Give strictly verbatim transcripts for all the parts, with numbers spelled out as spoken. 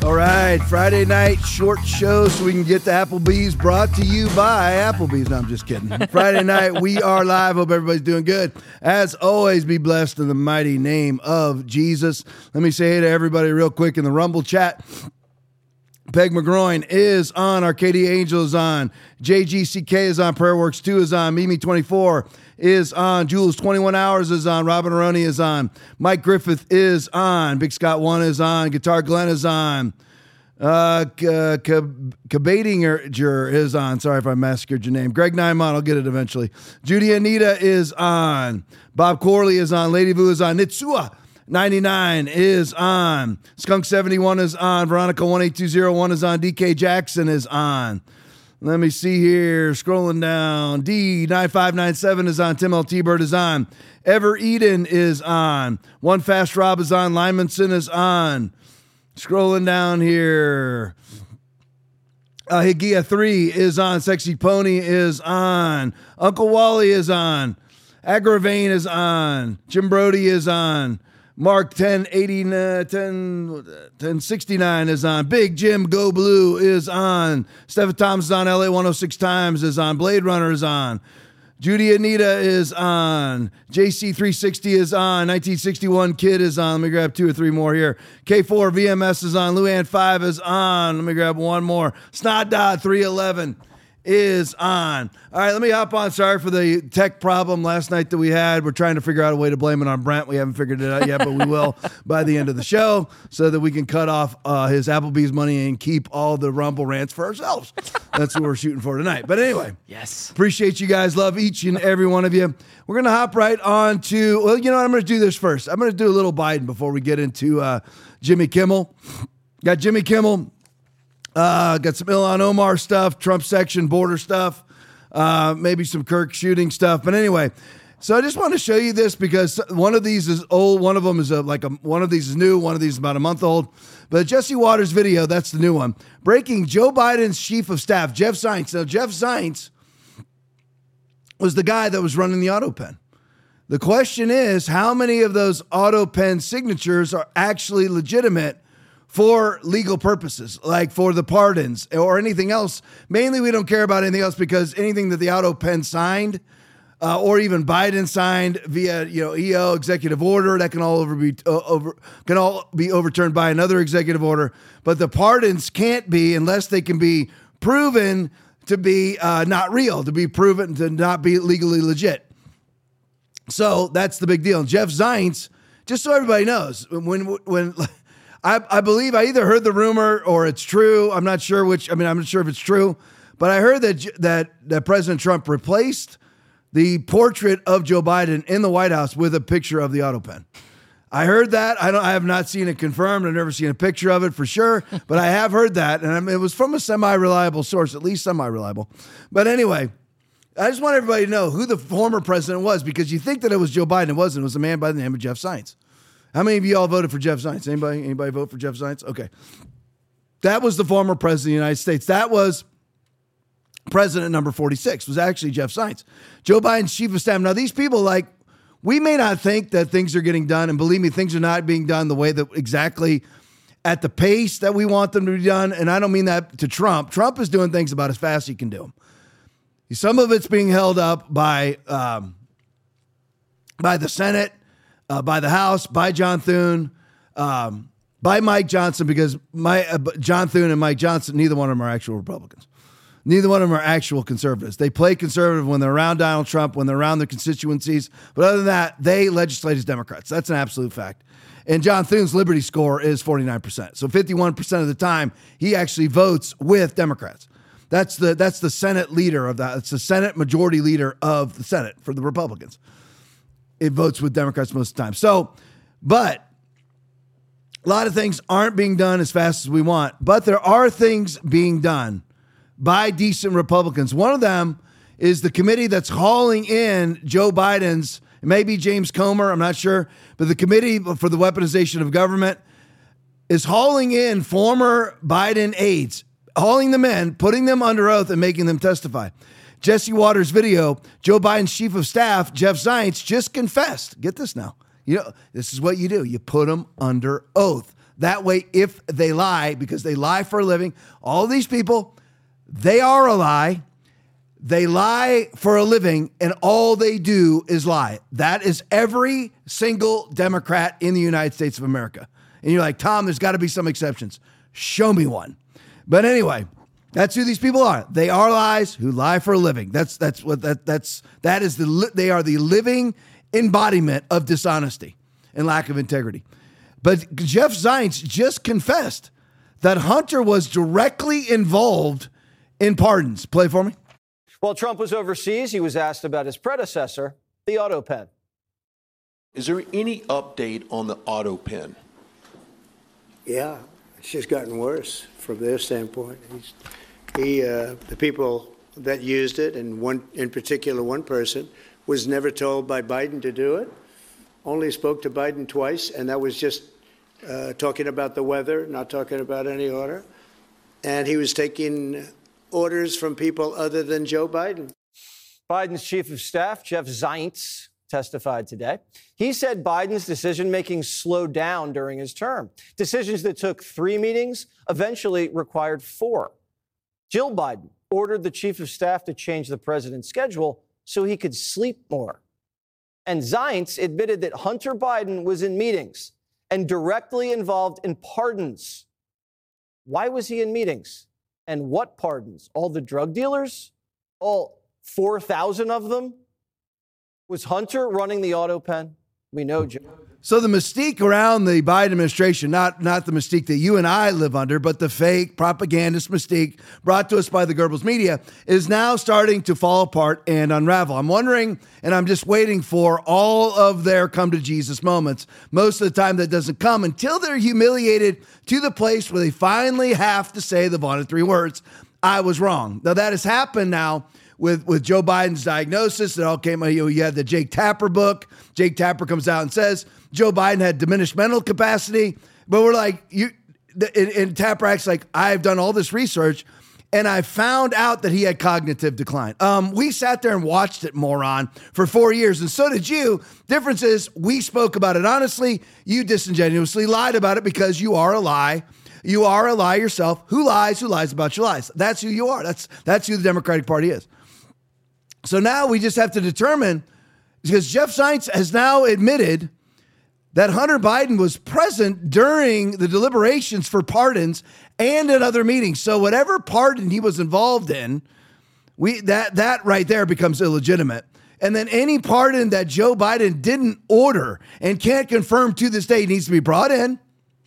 All right, Friday night short show so we can get to Applebee's, brought to you by Applebee's. No, I'm just kidding. Friday night, we are live. Hope everybody's doing good. As always, be blessed in the mighty name of Jesus. Let me say hey to everybody real quick in the Rumble chat. Peg McGroin is on. Arcadia Angel is on. J G C K is on. Prayerworks two is on. Mimi twenty-four is on. Jules twenty-one hours is on. Robin Aroni is on. Mike Griffith is on. Big Scott one is on. Guitar Glenn is on. Uh, Kabatinger is on. Sorry if I massacred your name. Greg Nymon, I'll get it eventually. Judy Anita is on. Bob Corley is on. Lady Vu is on. Nitsua ninety-nine is on. Skunk seventy-one is on. Veronica one eight two zero one is on. D K Jackson is on. Let me see here. Scrolling down. D nine five nine seven is on. Tim L. T-Bird is on. Ever Eden is on. One Fast Rob is on. Lymanson is on. Scrolling down here. Uh, Higia three is on. Sexy Pony is on. Uncle Wally is on. Agravane is on. Jim Brody is on. Mark ten eighty-nine, ten, ten sixty-nine is on. Big Jim Go Blue is on. Stephen Thomas is on. L A one oh six Times is on. Blade Runner is on. Judy Anita is on. J C three sixty is on. nineteen sixty-one Kid is on. Let me grab two or three more here. K four V M S is on. Luann five is on. Let me grab one more. Snot Dot three eleven is on. All right, let me hop on. Sorry for the tech problem last night that we had. We're trying to figure out a way to blame it on Brent. We haven't figured it out yet, but we will by the end of the show so that we can cut off uh, his Applebee's money and keep all the Rumble rants for ourselves. That's what we're shooting for tonight. But anyway, yes, appreciate you guys. Love each and every one of you. We're going to hop right on to, well, you know what? I'm going to do this first. I'm going to do a little Biden before we get into uh, Jimmy Kimmel. Got Jimmy Kimmel. Uh, got some Ilhan Omar stuff, Trump section, border stuff, uh, maybe some Kirk shooting stuff. But anyway, so I just want to show you this because one of these is old. One of them is a, like a, one of these is new. One of these is about a month old. But Jesse Waters video, that's the new one. Breaking Joe Biden's chief of staff, Jeff Zients. Now, Jeff Zients was the guy that was running the auto pen. The question is, how many of those auto pen signatures are actually legitimate for legal purposes, like for the pardons or anything else? Mainly, we don't care about anything else because anything that the auto pen signed uh, or even Biden signed via, you know, E O executive order, that can all over be uh, over can all be overturned by another executive order. But the pardons can't be unless they can be proven to be uh, not real, to be proven to not be legally legit. So that's the big deal. Jeff Zients, just so everybody knows, when when. I, I believe I either heard the rumor or it's true. I'm not sure which. I mean, I'm not sure if it's true, but I heard that that that President Trump replaced the portrait of Joe Biden in the White House with a picture of the auto pen. I heard that. I don't. I have not seen it confirmed. I've never seen a picture of it for sure, but I have heard that, and I mean, it was from a semi-reliable source, at least semi-reliable. But anyway, I just want everybody to know who the former president was, because you think that it was Joe Biden. It wasn't. It was a man by the name of Jeff Zients. How many of you all voted for Jeff Zients? Anybody? Anybody vote for Jeff Zients? Okay. That was the former president of the United States. That was president number forty-six, was actually Jeff Zients. Joe Biden's chief of staff. Now, these people, like, we may not think that things are getting done, and believe me, things are not being done the way that exactly at the pace that we want them to be done. And I don't mean that to Trump. Trump is doing things about as fast as he can do them. Some of it's being held up by, um, by the Senate, Uh, by the House, by John Thune, um, by Mike Johnson, because my uh, John Thune and Mike Johnson, neither one of them are actual Republicans. Neither one of them are actual conservatives. They play conservative when they're around Donald Trump, when they're around their constituencies. But other than that, they legislate as Democrats. That's an absolute fact. And John Thune's Liberty score is forty-nine percent. So fifty-one percent of the time, he actually votes with Democrats. That's the that's the Senate leader of that. It's the Senate majority leader of the Senate for the Republicans. It votes with Democrats most of the time. So, but a lot of things aren't being done as fast as we want, but there are things being done by decent Republicans. One of them is the committee that's hauling in Joe Biden's, maybe James Comer, I'm not sure, but the Committee for the Weaponization of Government is hauling in former Biden aides, hauling them in, putting them under oath and making them testify. Jesse Waters' video, Joe Biden's chief of staff, Jeff Zients, just confessed. Get this now. You know, this is what you do. You put them under oath. That way, if they lie, because they lie for a living, all these people, they are a lie. They lie for a living, and all they do is lie. That is every single Democrat in the United States of America. And you're like, Tom, there's got to be some exceptions. Show me one. But anyway, that's who these people are. They are lies who lie for a living. That's that's what that that's that is the they are the living embodiment of dishonesty and lack of integrity. But Jeff Zients just confessed that Hunter was directly involved in pardons. Play for me. While Trump was overseas, he was asked about his predecessor, the auto pen. Is there any update on the auto pen? Yeah, it's just gotten worse from their standpoint. He's, he, uh, the people that used it, and one in particular, one person, was never told by Biden to do it. Only spoke to Biden twice, and that was just uh, talking about the weather, not talking about any order. And he was taking orders from people other than Joe Biden. Biden's chief of staff, Jeff Zients, testified today. He said Biden's decision-making slowed down during his term. Decisions that took three meetings eventually required four. Jill Biden ordered the chief of staff to change the president's schedule so he could sleep more. And Zients admitted that Hunter Biden was in meetings and directly involved in pardons. Why was he in meetings? And what pardons? All the drug dealers? All four thousand of them? Was Hunter running the auto pen? We know, Joe. So the mystique around the Biden administration, not, not the mystique that you and I live under, but the fake propagandist mystique brought to us by the Goebbels media, is now starting to fall apart and unravel. I'm wondering, and I'm just waiting for all of their come to Jesus moments. Most of the time that doesn't come until they're humiliated to the place where they finally have to say the vaunted three words, I was wrong. Now that has happened now with, with Joe Biden's diagnosis. It all came out, you know, you had the Jake Tapper book. Jake Tapper comes out and says Joe Biden had diminished mental capacity. But we're like, you, and, and Tapper acts like, I've done all this research and I found out that he had cognitive decline. Um, we sat there and watched it, moron, for four years. And so did you. Difference is we spoke about it honestly. You disingenuously lied about it because you are a lie. You are a lie yourself. Who lies? Who lies about your lies? That's who you are. That's, that's who the Democratic Party is. So now we just have to determine, because Jeff Zients has now admitted that Hunter Biden was present during the deliberations for pardons and at other meetings. So whatever pardon he was involved in, we that that right there becomes illegitimate. And then any pardon that Joe Biden didn't order and can't confirm to this day needs to be brought in,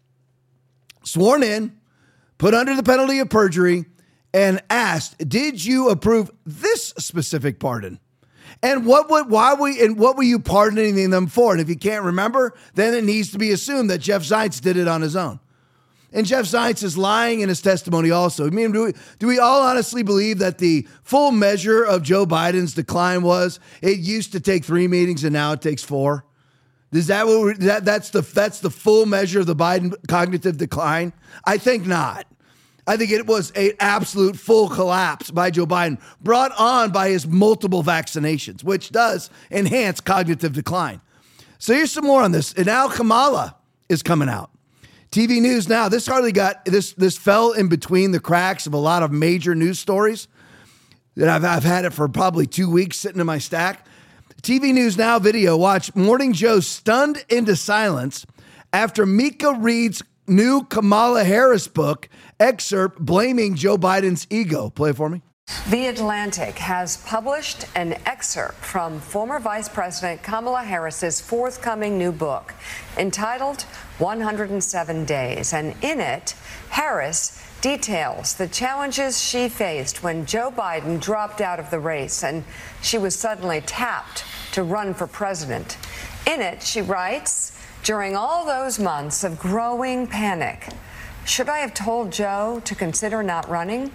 sworn in, put under the penalty of perjury, and asked, did you approve this specific pardon? And what would, why we, and what were you pardoning them for? And if you can't remember, then it needs to be assumed that Jeff Zients did it on his own. And Jeff Zients is lying in his testimony also. I mean, do we, do we all honestly believe that the full measure of Joe Biden's decline was it used to take three meetings and now it takes four? Is that what we're, that, that's the, that's the full measure of the Biden cognitive decline? I think not. I think it was an absolute full collapse by Joe Biden, brought on by his multiple vaccinations, which does enhance cognitive decline. So here's some more on this. And now Kamala is coming out. T V News Now. This hardly got, this this fell in between the cracks of a lot of major news stories that I've, I've had it for probably two weeks sitting in my stack. T V News Now video. Watch Morning Joe stunned into silence after Mika Reed's new Kamala Harris book excerpt blaming Joe Biden's ego. Play it for me. The Atlantic has published an excerpt from former Vice President Kamala Harris's forthcoming new book entitled one hundred seven days. And in it, Harris details the challenges she faced when Joe Biden dropped out of the race and she was suddenly tapped to run for president. In it, she writes, during all those months of growing panic, should I have told Joe to consider not running?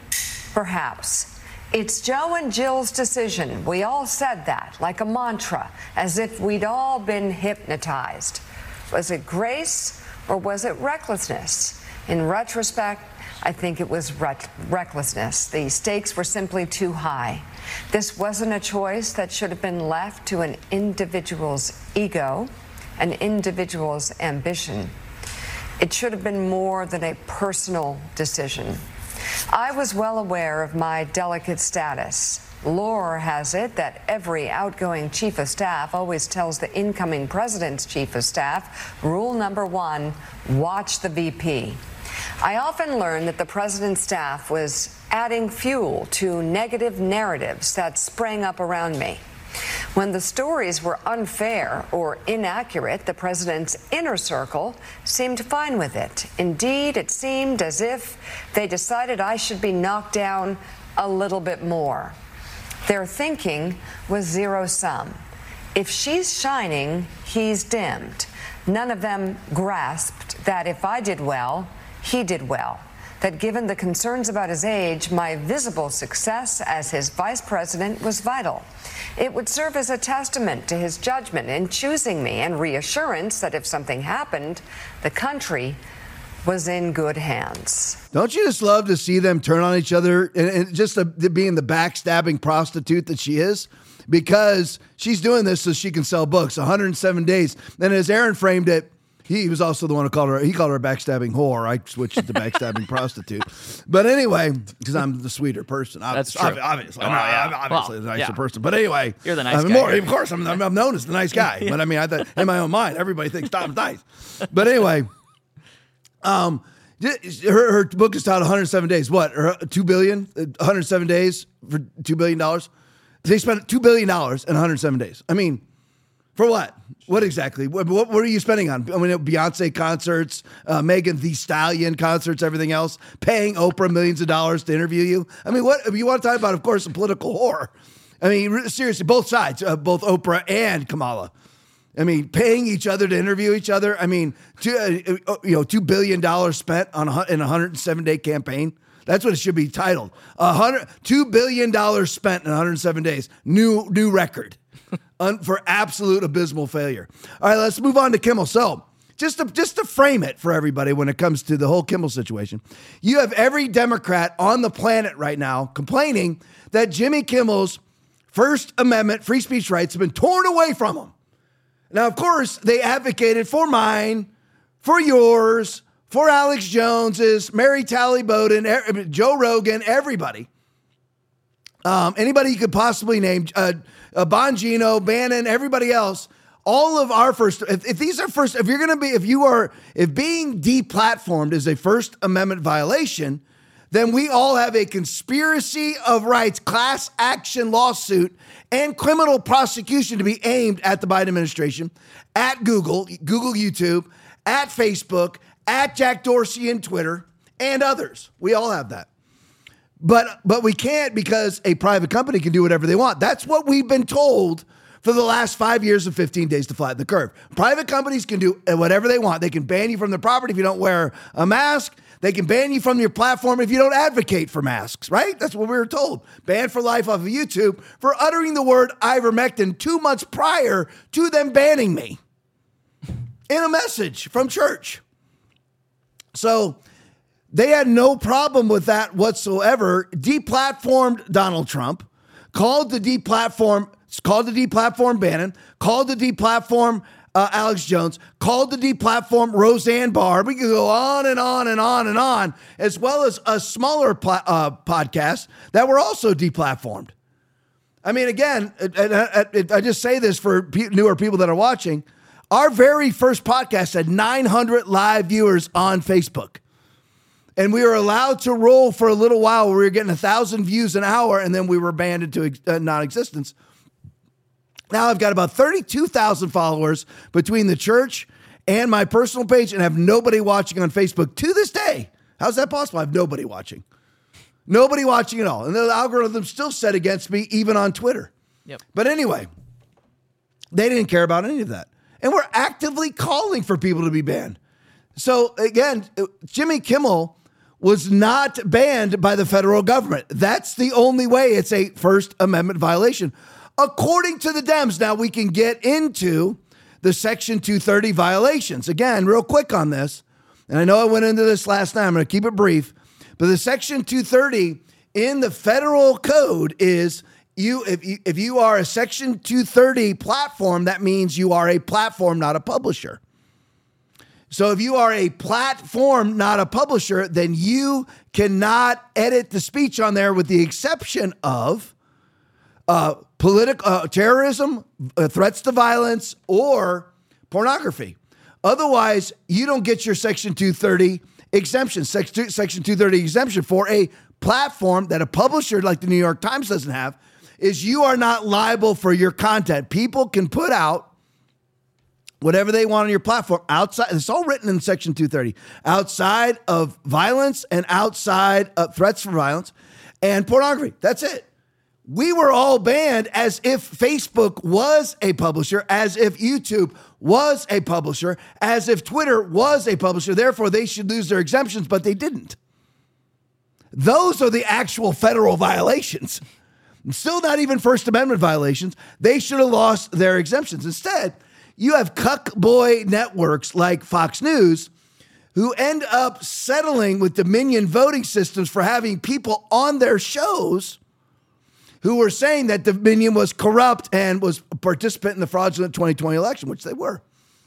Perhaps. It's Joe and Jill's decision. We all said that, like a mantra, as if we'd all been hypnotized. Was it grace or was it recklessness? In retrospect, I think it was re- recklessness. The stakes were simply too high. This wasn't a choice that should have been left to an individual's ego, an individual's ambition. It should have been more than a personal decision. I was well aware of my delicate status. Lore has it that every outgoing chief of staff always tells the incoming president's chief of staff, rule number one, watch the V P. I often learned that the president's staff was adding fuel to negative narratives that sprang up around me. When the stories were unfair or inaccurate, the president's inner circle seemed fine with it. Indeed, it seemed as if they decided I should be knocked down a little bit more. Their thinking was zero-sum. If she's shining, he's dimmed. None of them grasped that if I did well, he did well. That given the concerns about his age, my visible success as his vice president was vital. It would serve as a testament to his judgment in choosing me and reassurance that if something happened, the country was in good hands. Don't you just love to see them turn on each other and, and just the, the, being the backstabbing prostitute that she is? Because she's doing this so she can sell books, one hundred seven days. And as Aaron framed it, he was also the one who called her, he called her a backstabbing whore. I switched it to backstabbing prostitute. But anyway, because I'm the sweeter person. That's Ob- true. Obviously. Oh, I'm, yeah. I'm obviously Well, the nicer yeah. person. But anyway. You're the nice I mean, guy. More, of course, I'm, I'm known as the nice guy. But I mean, I thought, in my own mind, everybody thinks Tom's nice. But anyway, um, her, her book is titled one hundred seven days. What? Her, two billion dollars? one hundred seven days for two billion dollars? They spent two billion dollars in one hundred seven days. I mean, for what? What exactly? What, what, what are you spending on? I mean, Beyonce concerts, uh, Megan Thee Stallion concerts, everything else, paying Oprah millions of dollars to interview you. I mean, what you want to talk about, of course, a political whore. I mean, seriously, both sides, uh, both Oprah and Kamala. I mean, paying each other to interview each other. I mean, two, uh, you know, two billion dollars spent on a, in a one hundred seven day campaign. That's what it should be titled. A hundred, two billion dollars spent in one hundred seven days. New, new record. Un, for absolute abysmal failure. All right, let's move on to Kimmel. So just to, just to frame it for everybody when it comes to the whole Kimmel situation, you have every Democrat on the planet right now complaining that Jimmy Kimmel's First Amendment free speech rights have been torn away from him. Now, of course, they advocated for mine, for yours, for Alex Jones's, Mary Talley Bowden, Joe Rogan, everybody. Um, anybody you could possibly name, uh, uh, Bongino, Bannon, everybody else, all of our first, if, if these are first, if you're going to be, if you are, if being deplatformed is a First Amendment violation, then we all have a conspiracy of rights, class action lawsuit, and criminal prosecution to be aimed at the Biden administration, at Google, Google YouTube, at Facebook, at Jack Dorsey and Twitter, and others. We all have that. But but we can't because a private company can do whatever they want. That's what we've been told for the last five years of fifteen days to flatten the curve. Private companies can do whatever they want. They can ban you from the property if you don't wear a mask. They can ban you from your platform if you don't advocate for masks, right? That's what we were told. Banned for life off of YouTube for uttering the word ivermectin two months prior to them banning me in a message from church. So they had no problem with that whatsoever. Deplatformed Donald Trump, called the deplatform, called the deplatform Bannon, called the deplatform uh, Alex Jones, called the deplatform Roseanne Barr. We could go on and on and on and on, as well as a smaller pla- uh, podcast that were also deplatformed. I mean, again, it, it, it, I just say this for pe- newer people that are watching. Our very first podcast had nine hundred live viewers on Facebook. And we were allowed to roll for a little while where we were getting one thousand views an hour, and then we were banned into uh, non-existence. Now I've got about thirty-two thousand followers between the church and my personal page, and have nobody watching on Facebook to this day. How's that possible? I have nobody watching. Nobody watching at all. And the algorithm's still set against me, even on Twitter. Yep. But anyway, they didn't care about any of that. And we're actively calling for people to be banned. So again, Jimmy Kimmel was not banned by the federal government. That's the only way it's a First Amendment violation, according to the Dems. Now we can get into the Section two thirty violations. Again, real quick on this, and I know I went into this last night, I'm going to keep it brief, but the Section two thirty in the federal code is you if you, if you are a Section two thirty platform, that means you are a platform, not a publisher. So if you are a platform, not a publisher, then you cannot edit the speech on there with the exception of uh, political uh, terrorism, uh, threats to violence, or pornography. Otherwise, you don't get your Section two thirty exemption, Section Section two thirty exemption for a platform that a publisher like the New York Times doesn't have, is you are not liable for your content. People can put out whatever they want on your platform outside. It's all written in Section two thirty, outside of violence and outside of threats for violence and pornography. That's it. We were all banned as if Facebook was a publisher, as if YouTube was a publisher, as if Twitter was a publisher. Therefore, they should lose their exemptions, but they didn't. Those are the actual federal violations. Still not even First Amendment violations. They should have lost their exemptions. Instead, you have cuck boy networks like Fox News who end up settling with Dominion voting systems for having people on their shows who were saying that Dominion was corrupt and was a participant in the fraudulent twenty twenty election, which they were.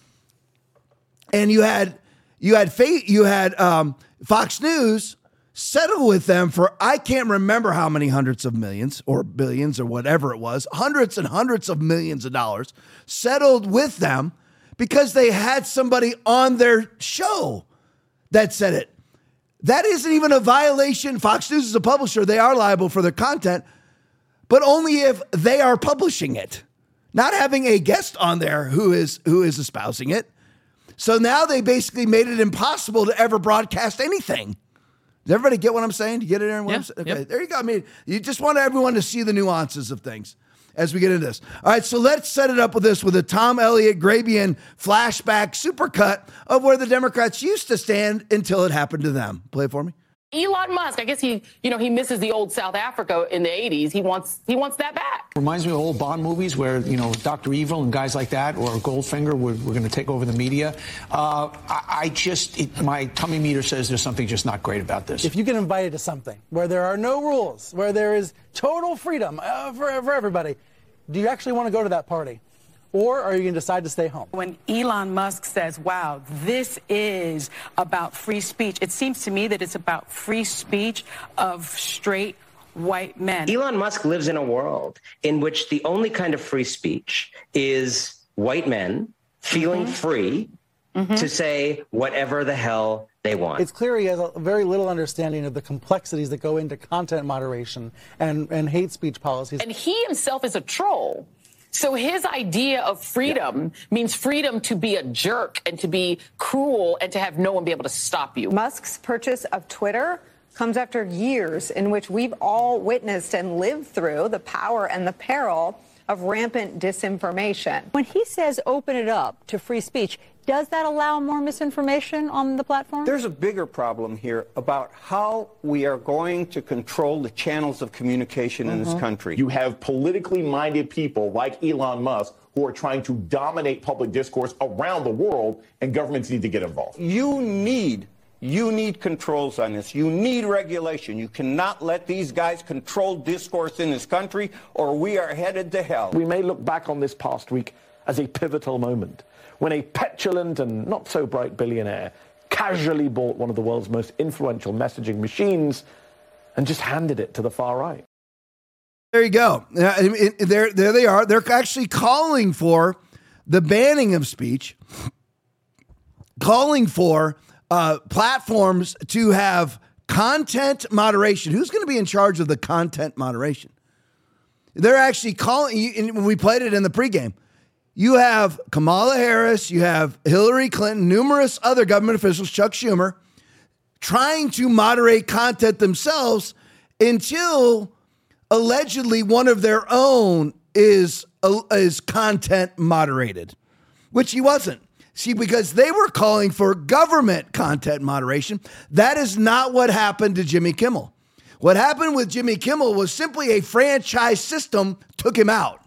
And you had you had you had um, Fox News settle with them for, I can't remember how many hundreds of millions or billions or whatever it was, hundreds and hundreds of millions of dollars, settled with them because they had somebody on their show that said it. That isn't even a violation. Fox News is a publisher. They are liable for their content, but only if they are publishing it, not having a guest on there who is who is espousing it. So now they basically made it impossible to ever broadcast anything. Does everybody get what I'm saying? Do you get it, Aaron? Yeah, Okay, yep. There you go. I mean, you just want everyone to see the nuances of things as we get into this. All right, so let's set it up with this, with a Tom Elliott Grabian flashback supercut of where the Democrats used to stand until it happened to them. Play it for me. Elon Musk, I guess he, you know, he misses the old South Africa in the eighties. He wants, he wants that back. Reminds me of old Bond movies where, you know, Doctor Evil and guys like that, or Goldfinger, were, were going to take over the media. Uh, I, I just, it, my tummy meter says there's something just not great about this. If you get invited to something where there are no rules, where there is total freedom uh, for, for everybody, do you actually want to go to that party? Or are you going to decide to stay home? When Elon Musk says, wow, this is about free speech, it seems to me that it's about free speech of straight white men. Elon Musk lives in a world in which the only kind of free speech is white men feeling mm-hmm. free mm-hmm. to say whatever the hell they want. It's clear he has a very little understanding of the complexities that go into content moderation and, and hate speech policies. And he himself is a troll. So his idea of freedom yeah. means freedom to be a jerk and to be cruel and to have no one be able to stop you. Musk's purchase of Twitter comes after years in which we've all witnessed and lived through the power and the peril of rampant disinformation. When he says open it up to free speech, does that allow more misinformation on the platform? There's a bigger problem here about how we are going to control the channels of communication mm-hmm. in this country. You have politically minded people like Elon Musk who are trying to dominate public discourse around the world, and governments need to get involved. You need You need controls on this. You need regulation. You cannot let these guys control discourse in this country, or we are headed to hell. We may look back on this past week as a pivotal moment when a petulant and not so bright billionaire casually bought one of the world's most influential messaging machines and just handed it to the far right. There you go. There, there they are. They're actually calling for the banning of speech, calling for Uh, platforms to have content moderation. Who's going to be in charge of the content moderation? They're actually calling, and when we played it in the pregame, you have Kamala Harris, you have Hillary Clinton, numerous other government officials, Chuck Schumer, trying to moderate content themselves until allegedly one of their own is, uh, is content moderated, which he wasn't. See, because they were calling for government content moderation. That is not what happened to Jimmy Kimmel. What happened with Jimmy Kimmel was simply a franchise system took him out.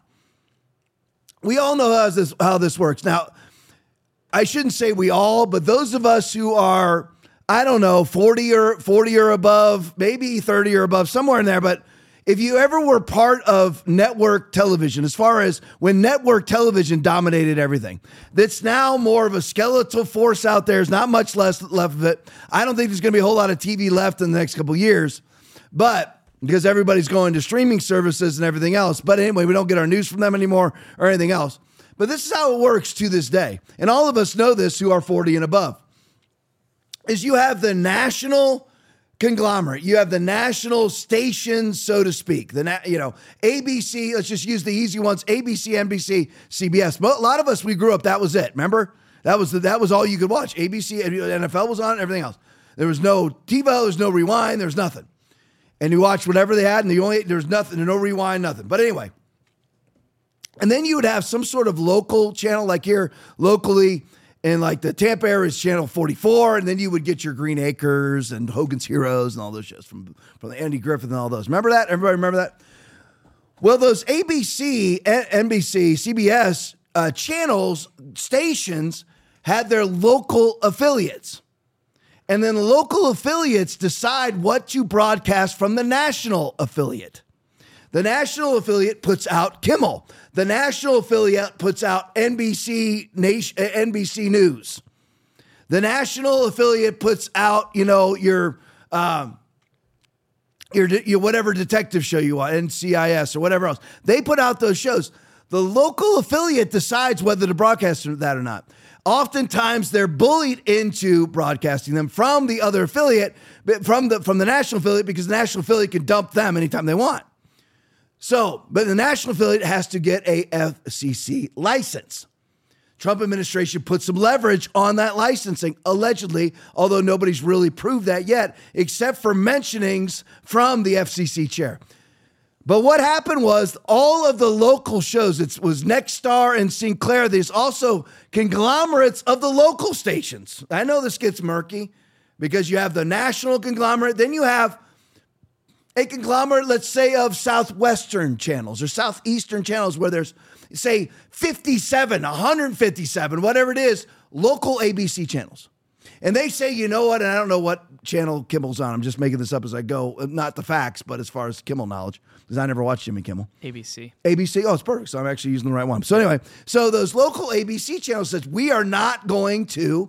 We all know how this, how this works. Now, I shouldn't say we all, but those of us who are, I don't know, forty or forty or above, maybe thirty or above, somewhere in there. But if you ever were part of network television, as far as when network television dominated everything, that's now more of a skeletal force out there. There's not much less left of it. I don't think there's going to be a whole lot of T V left in the next couple of years, but because everybody's going to streaming services and everything else. But anyway, we don't get our news from them anymore or anything else. But this is how it works to this day. And all of us know this who are forty and above, is you have the national conglomerate. You have the national stations, so to speak. The na- you know, A B C, let's just use the easy ones, A B C, N B C, C B S. But a lot of us, we grew up, that was it. Remember? That was the, that was all you could watch. A B C, N F L was on, everything else. There was no TiVo, there was no rewind, there was nothing. And you watched whatever they had, and the only there was nothing, no rewind, nothing. But anyway, and then you would have some sort of local channel, like here locally, in like the Tampa area is channel forty-four, and then you would get your Green Acres and Hogan's Heroes and all those shows from, from the Andy Griffith and all those. Remember that? Everybody remember that? Well, those A B C, N B C, C B S uh, channels, stations had their local affiliates. And then the local affiliates decide what to broadcast from the national affiliate. The national affiliate puts out Kimmel. The national affiliate puts out N B C Nation, N B C News. The national affiliate puts out, you know, your, um, your, your whatever detective show you want, N C I S or whatever else. They put out those shows. The local affiliate decides whether to broadcast that or not. Oftentimes, they're bullied into broadcasting them from the other affiliate, from the from the national affiliate, because the national affiliate can dump them anytime they want. So, but the national affiliate has to get a F C C license. Trump administration put some leverage on that licensing, allegedly, although nobody's really proved that yet, except for mentionings from the F C C chair. But what happened was all of the local shows, it was Nexstar and Sinclair, there's also conglomerates of the local stations. I know this gets murky because you have the national conglomerate, then you have a conglomerate, let's say, of Southwestern channels or Southeastern channels where there's, say, fifty-seven, one hundred fifty-seven, whatever it is, local A B C channels. And they say, you know what, and I don't know what channel Kimmel's on. I'm just making this up as I go. Not the facts, but as far as Kimmel knowledge, because I never watched Jimmy Kimmel. A B C. A B C. Oh, it's perfect. So I'm actually using the right one. So anyway, so those local A B C channels says, we are not going to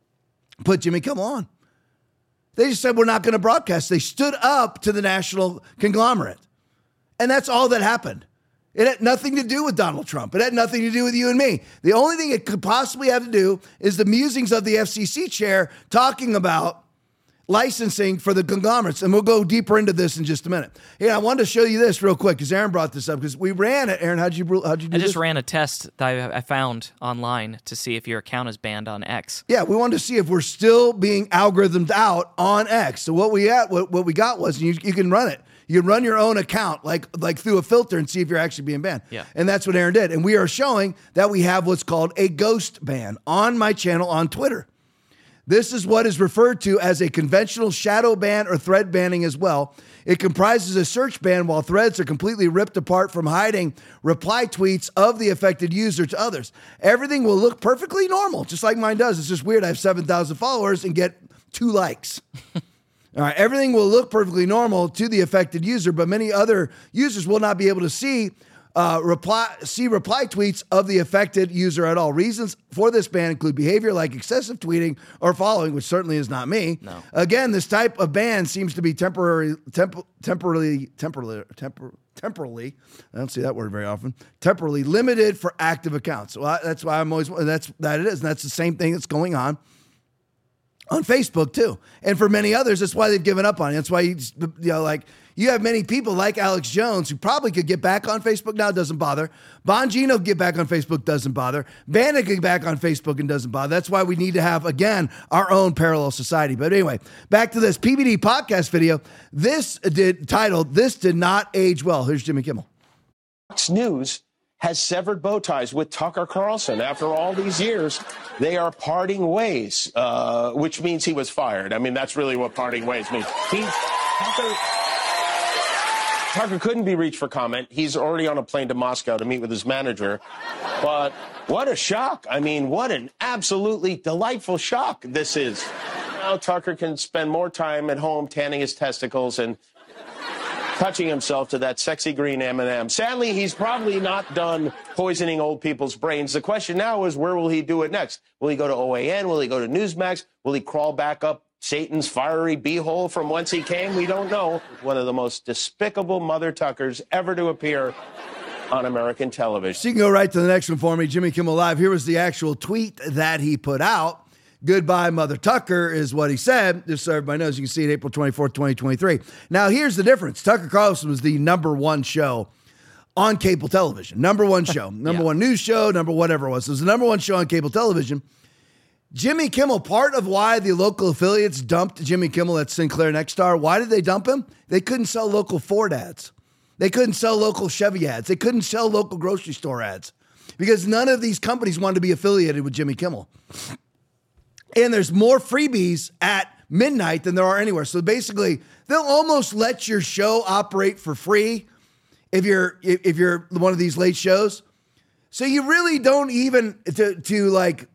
put Jimmy Kimmel on. They just said, we're not going to broadcast. They stood up to the national conglomerate. And that's all that happened. It had nothing to do with Donald Trump. It had nothing to do with you and me. The only thing it could possibly have to do is the musings of the F C C chair talking about licensing for the conglomerates. And we'll go deeper into this in just a minute. Hey, I wanted to show you this real quick because Aaron brought this up because we ran it. Aaron, how'd you, how'd you do I just this? ran a test that I, I found online to see if your account is banned on X. Yeah, we wanted to see if we're still being algorithmed out on X. So what we had, what, what we got was, you, you can run it. You can run your own account like like through a filter and see if you're actually being banned. Yeah. And that's what Aaron did. And we are showing that we have what's called a ghost ban on my channel on Twitter. This is what is referred to as a conventional shadow ban or thread banning as well. It comprises a search ban while threads are completely ripped apart from hiding reply tweets of the affected user to others. Everything will look perfectly normal, just like mine does. It's just weird. I have seven thousand followers and get two likes. All right, everything will look perfectly normal to the affected user, but many other users will not be able to see uh, reply see reply tweets of the affected user at all. Reasons for this ban include behavior like excessive tweeting or following, which certainly is not me. No. Again, this type of ban seems to be temporary, temp- temporarily, temporarily, tempor- temporarily. I don't see that word very often. Temporarily limited for active accounts. Well, that's why I'm always. That's that it is, and that's the same thing that's going on on Facebook too. And for many others, that's why they've given up on it. That's why you, you know, like you have many people like Alex Jones who probably could get back on Facebook now, doesn't bother. Bongino could get back on Facebook, doesn't bother. Bannon could get back on Facebook and doesn't bother. That's why we need to have, again, our own parallel society. But anyway, back to this P B D podcast video. This did titled, "This Did Not Age Well." Here's Jimmy Kimmel. Fox News has severed bow ties with Tucker Carlson. After all these years, they are parting ways, uh, which means he was fired. I mean, that's really what parting ways means. He, Tucker, Tucker couldn't be reached for comment. He's already on a plane to Moscow to meet with his manager. But what a shock. I mean, what an absolutely delightful shock this is. Now Tucker can spend more time at home tanning his testicles and touching himself to that sexy green M and M. Sadly, he's probably not done poisoning old people's brains. The question now is, where will he do it next? Will he go to O A N? Will he go to Newsmax? Will he crawl back up Satan's fiery beehole from whence he came? We don't know. One of the most despicable mother tuckers ever to appear on American television. So you can go right to the next one for me. Jimmy Kimmel Live. Here was the actual tweet that he put out. Goodbye, Mother Tucker, is what he said. Just so everybody knows, you can see it April twenty-fourth, twenty twenty-three. Now, here's the difference. Tucker Carlson was the number one show on cable television. Number one show. Number yeah. one news show, number whatever it was. It was the number one show on cable television. Jimmy Kimmel, part of why the local affiliates dumped Jimmy Kimmel at Sinclair Nexstar, why did they dump him? They couldn't sell local Ford ads. They couldn't sell local Chevy ads. They couldn't sell local grocery store ads because none of these companies wanted to be affiliated with Jimmy Kimmel. And there's more freebies at midnight than there are anywhere. So basically, they'll almost let your show operate for free if you're if you're one of these late shows. So you really don't even to to like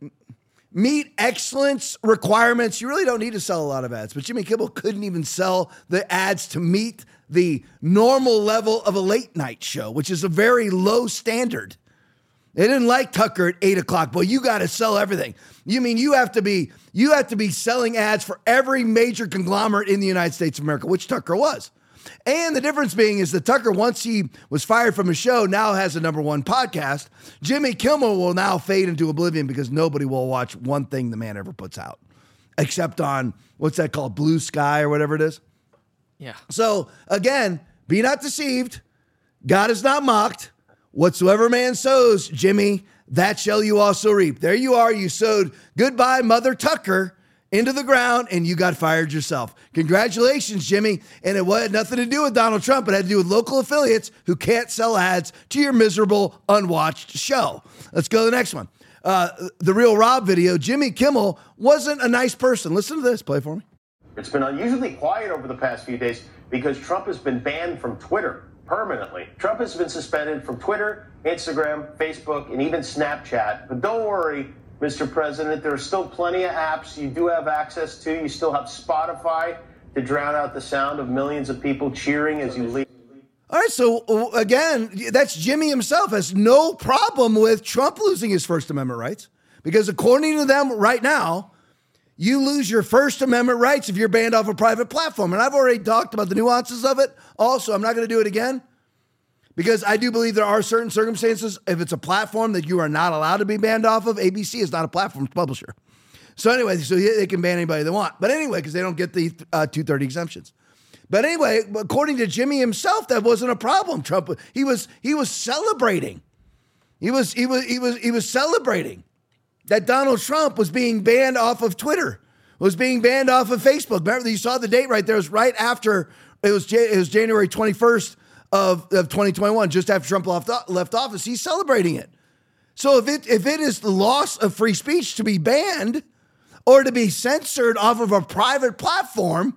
meet excellence requirements. You really don't need to sell a lot of ads. But Jimmy Kimmel couldn't even sell the ads to meet the normal level of a late night show, which is a very low standard. They didn't like Tucker at eight o'clock. Boy, you got to sell everything. You mean you have to be you have to be selling ads for every major conglomerate in the United States of America, which Tucker was. And the difference being is that Tucker, once he was fired from his show, now has a number one podcast. Jimmy Kimmel will now fade into oblivion because nobody will watch one thing the man ever puts out, except on, what's that called, Blue Sky or whatever it is. Yeah. So, again, be not deceived. God is not mocked. Whatsoever man sows, Jimmy, that shall you also reap. There you are. You sowed goodbye, Mother Tucker, into the ground, and you got fired yourself. Congratulations, Jimmy. And it had nothing to do with Donald Trump. It had to do with local affiliates who can't sell ads to your miserable, unwatched show. Let's go to the next one. Uh, the Real Rob video. Jimmy Kimmel wasn't a nice person. Listen to this. Play for me. It's been unusually quiet over the past few days because Trump has been banned from Twitter permanently. Trump has been suspended from Twitter, Instagram, Facebook, and even Snapchat. But don't worry, Mister President, there are still plenty of apps you do have access to. You still have Spotify to drown out the sound of millions of people cheering as you leave. All right, so again, that's Jimmy himself has no problem with Trump losing his First Amendment rights because according to them right now, you lose your First Amendment rights if you're banned off a private platform. And I've already talked about the nuances of it. Also, I'm not going to do it again because I do believe there are certain circumstances. If it's a platform that you are not allowed to be banned off of, A B C is not a platform publisher. So anyway, so they can ban anybody they want. But anyway, because they don't get the uh, two thirty exemptions. But anyway, according to Jimmy himself, that wasn't a problem. Trump, he was he was celebrating. He was he was he was he was celebrating that Donald Trump was being banned off of Twitter, was being banned off of Facebook. Remember, you saw the date right there. It was right after, it was, it was January twenty-first of, of twenty twenty-one, just after Trump left, left office. He's celebrating it. So if it if it is the loss of free speech to be banned or to be censored off of a private platform,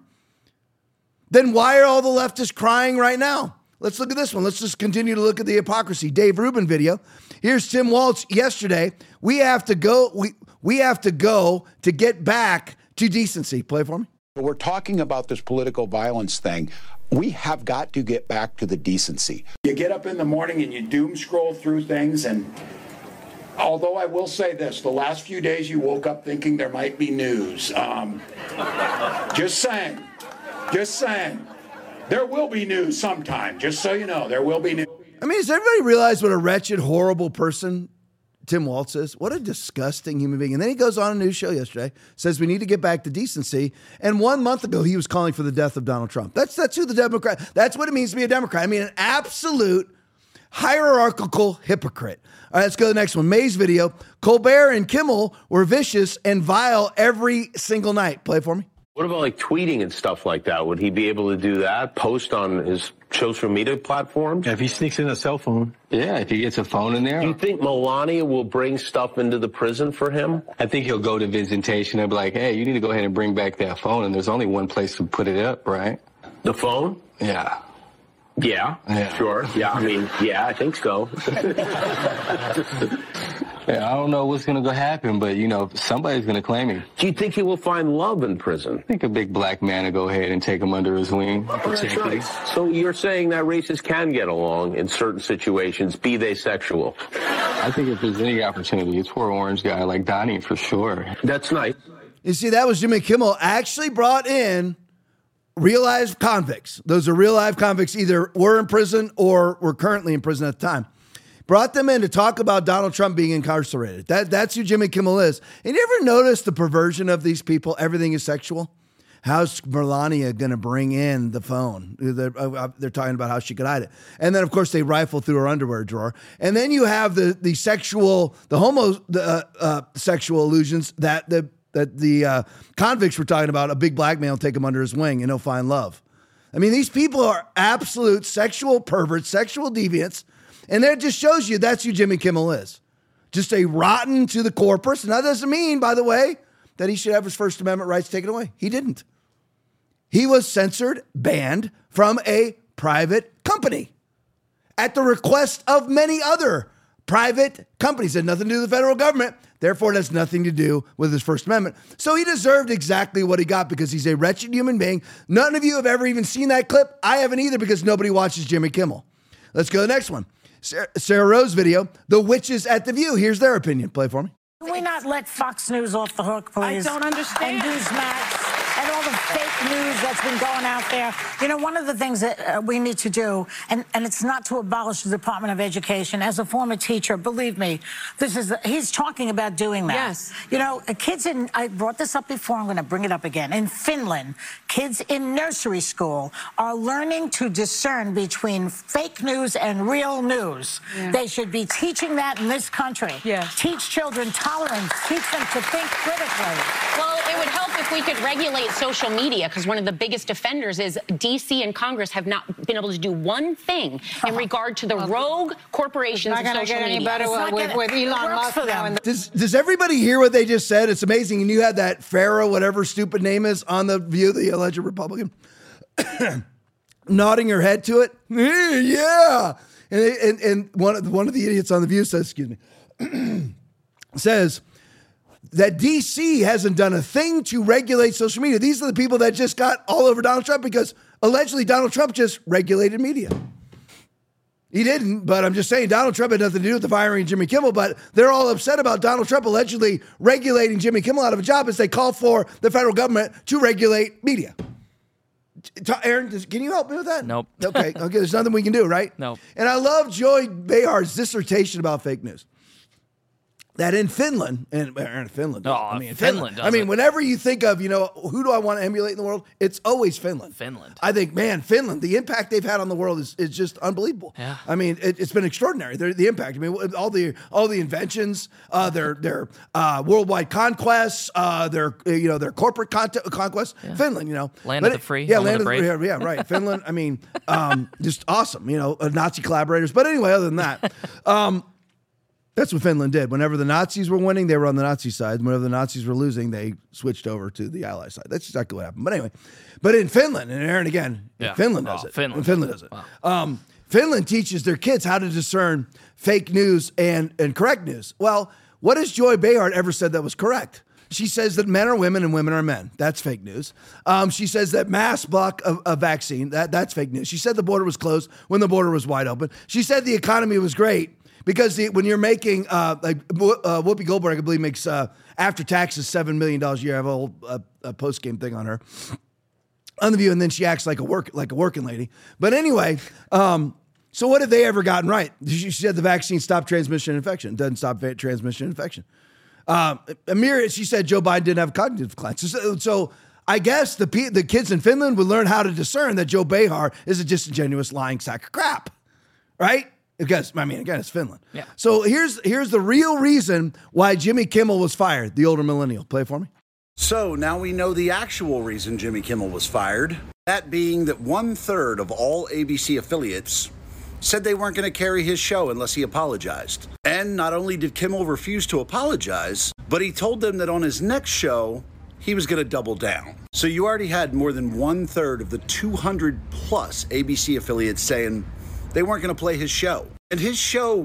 then why are all the leftists crying right now? Let's look at this one. Let's just continue to look at the hypocrisy. Dave Rubin video. Here's Tim Walz yesterday. We have to go. We we have to go to get back to decency. Play for me. We're talking about this political violence thing. We have got to get back to the decency. You get up in the morning and you doom scroll through things, and although I will say this, the last few days you woke up thinking there might be news. Um, just saying. Just saying. There will be news sometime, just so you know. There will be news. I mean, does everybody realize what a wretched, horrible person Tim Walz is? What a disgusting human being. And then he goes on a news show yesterday, says we need to get back to decency. And one month ago, he was calling for the death of Donald Trump. That's that's who the Democrat, that's what it means to be a Democrat. I mean, an absolute hierarchical hypocrite. All right, let's go to the next one. May's video. Colbert and Kimmel were vicious and vile every single night. Play for me. What about like tweeting and stuff like that? Would he be able to do that? Post on his social media platforms? Yeah, if he sneaks in a cell phone. Yeah, if he gets a phone in there. Do you think Melania will bring stuff into the prison for him? I think he'll go to visitation and be like, hey, you need to go ahead and bring back that phone. And there's only one place to put it up, right? The phone? Yeah. Yeah, yeah. Sure. Yeah, I mean, yeah, I think so. Yeah, I don't know what's going to happen, but, you know, somebody's going to claim him. Do you think he will find love in prison? I think a big black man will go ahead and take him under his wing. Oh, that's right. So you're saying that races can get along in certain situations, be they sexual? I think if there's any opportunity, it's for an orange guy like Donnie for sure. That's nice. You see, that was Jimmy Kimmel actually brought in real live convicts. Those are real live convicts, either were in prison or were currently in prison at the time. Brought them in to talk about Donald Trump being incarcerated. That, that's who Jimmy Kimmel is. And you ever notice the perversion of these people? Everything is sexual. How's Melania going to bring in the phone? They're, uh, they're talking about how she could hide it. And then, of course, they rifle through her underwear drawer. And then you have the the sexual, the homo the, uh, uh, sexual illusions that the that the uh, convicts were talking about. A big black man will take him under his wing and he'll find love. I mean, these people are absolute sexual perverts, sexual deviants. And that just shows you that's who Jimmy Kimmel is. Just a rotten to the core person. That doesn't mean, by the way, that he should have his First Amendment rights taken away. He didn't. He was censored, banned from a private company at the request of many other private companies. It had nothing to do with the federal government. Therefore, it has nothing to do with his First Amendment. So he deserved exactly what he got because he's a wretched human being. None of you have ever even seen that clip. I haven't either because nobody watches Jimmy Kimmel. Let's go to the next one. Sarah, Sarah Rose video, The Witches at the View. Here's their opinion. Play for me. Can we not let Fox News off the hook, please? I don't understand. And Newsmax and all the fake news that's been going out there. You know, one of the things that uh, we need to do, and, and it's not to abolish the Department of Education. As a former teacher, believe me, this is, he's talking about doing that. Yes. You know, kids in, I brought this up before, I'm going to bring it up again. In Finland, kids in nursery school are learning to discern between fake news and real news. Yeah. They should be teaching that in this country. Yeah. Teach children tolerance, teach them to think critically. Well, it would help if we could regulate social media, because one of the biggest offenders is D C and Congress have not been able to do one thing in regard to the rogue corporations of social media. It's not going to get any better with, with, with Elon Musk now. In the- Does, does everybody hear what they just said? It's amazing. And you had that Farah, whatever stupid name is, on the View, the alleged Republican, nodding her head to it. Yeah. And, and, and one, of, one of the idiots on the View says, excuse me, says that D C hasn't done a thing to regulate social media. These are the people that just got all over Donald Trump because allegedly Donald Trump just regulated media. He didn't, but I'm just saying Donald Trump had nothing to do with the firing of Jimmy Kimmel, but they're all upset about Donald Trump allegedly regulating Jimmy Kimmel out of a job as they call for the federal government to regulate media. Aaron, can you help me with that? Nope. Okay, okay. There's nothing we can do, right? Nope. And I love Joy Behar's dissertation about fake news. That in Finland, and in Finland, oh, I mean, in Finland. Finland I mean, it. whenever you think of, you know, who do I want to emulate in the world? It's always Finland. Finland. I think, man, Finland, the impact they've had on the world is, is just unbelievable. Yeah. I mean, it, it's been extraordinary. They're, the impact. I mean, all the all the inventions, uh, their their uh, worldwide conquests, uh, their you know their corporate con- conquests. Yeah. Finland, you know, land but of the free, it, yeah, land land of the brave. Yeah, yeah, right. Finland. I mean, um, just awesome. You know, uh, Nazi collaborators. But anyway, other than that. Um, That's what Finland did. Whenever the Nazis were winning, they were on the Nazi side. Whenever the Nazis were losing, they switched over to the Ally side. That's exactly what happened. But anyway, but in Finland, and Aaron again, yeah. Finland does oh, it. Finland. And Finland does it. Wow. Um, Finland teaches their kids how to discern fake news and, and correct news. Well, what has Joy Behar ever said that was correct? She says that men are women and women are men. That's fake news. Um, she says that mass block a, a vaccine. That, that's fake news. She said the border was closed when the border was wide open. She said the economy was great. Because the, when you're making, uh, like uh, Whoopi Goldberg, I believe, makes uh, after taxes seven million dollars a year. I have a whole uh, a post game thing on her on the View, and then she acts like a work like a working lady. But anyway, um, so what have they ever gotten right? She said the vaccine stopped transmission and infection. It doesn't stop transmission and infection. Um, Amir, she said Joe Biden didn't have cognitive decline. So, so I guess the the kids in Finland would learn how to discern that Joe Behar is a disingenuous, lying sack of crap, right? Because, I mean, again, it's Finland. Yeah. So here's here's the real reason why Jimmy Kimmel was fired, the older millennial. Play it for me. So now we know the actual reason Jimmy Kimmel was fired, that being that one-third of all A B C affiliates said they weren't going to carry his show unless he apologized. And not only did Kimmel refuse to apologize, but he told them that on his next show, he was going to double down. So you already had more than one-third of the two hundred plus A B C affiliates saying they weren't going to play his show. And his show was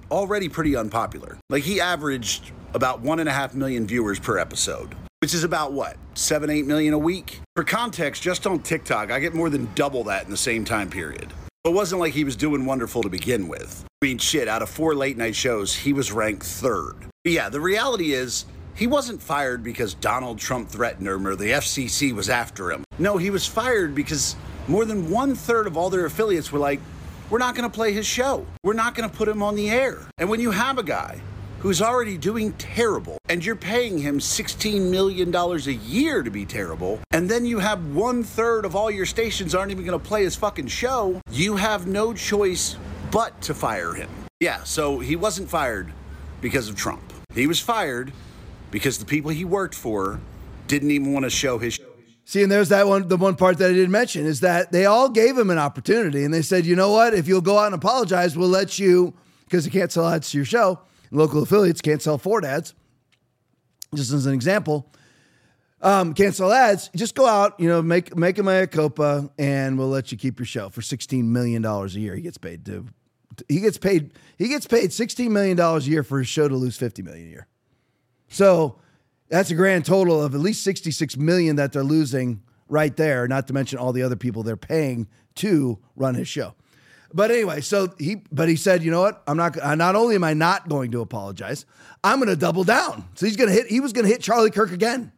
already pretty unpopular. Like, he averaged about one and a half million viewers per episode, which is about what, seven, eight million a week? For context, just on TikTok, I get more than double that in the same time period. It wasn't like he was doing wonderful to begin with. I mean, shit, out of four late night shows, he was ranked third. But yeah, the reality is, he wasn't fired because Donald Trump threatened him or the F C C was after him. No, he was fired because more than one third of all their affiliates were like, we're not going to play his show. We're not going to put him on the air. And when you have a guy who's already doing terrible and you're paying him sixteen million dollars a year to be terrible, and then you have one third of all your stations aren't even going to play his fucking show, you have no choice but to fire him. Yeah, so he wasn't fired because of Trump. He was fired because the people he worked for didn't even want to show his show. See, and there's that one, the one part that I didn't mention is that they all gave him an opportunity and they said, you know what, if you'll go out and apologize, we'll let you, because you can't sell ads to your show. Local affiliates can't sell Ford ads. Just as an example, um, can't sell ads. Just go out, you know, make make him a Copa, and we'll let you keep your show for sixteen million dollars a year. He gets paid to, he gets paid, he gets paid sixteen million dollars a year for his show to lose fifty million dollars a year. So that's a grand total of at least sixty-six million dollars that they're losing right there, not to mention all the other people they're paying to run his show. But anyway, so he, but he said, you know what? I'm not, not only am I not going to apologize, I'm going to double down. So he's going to hit, he was going to hit Charlie Kirk again.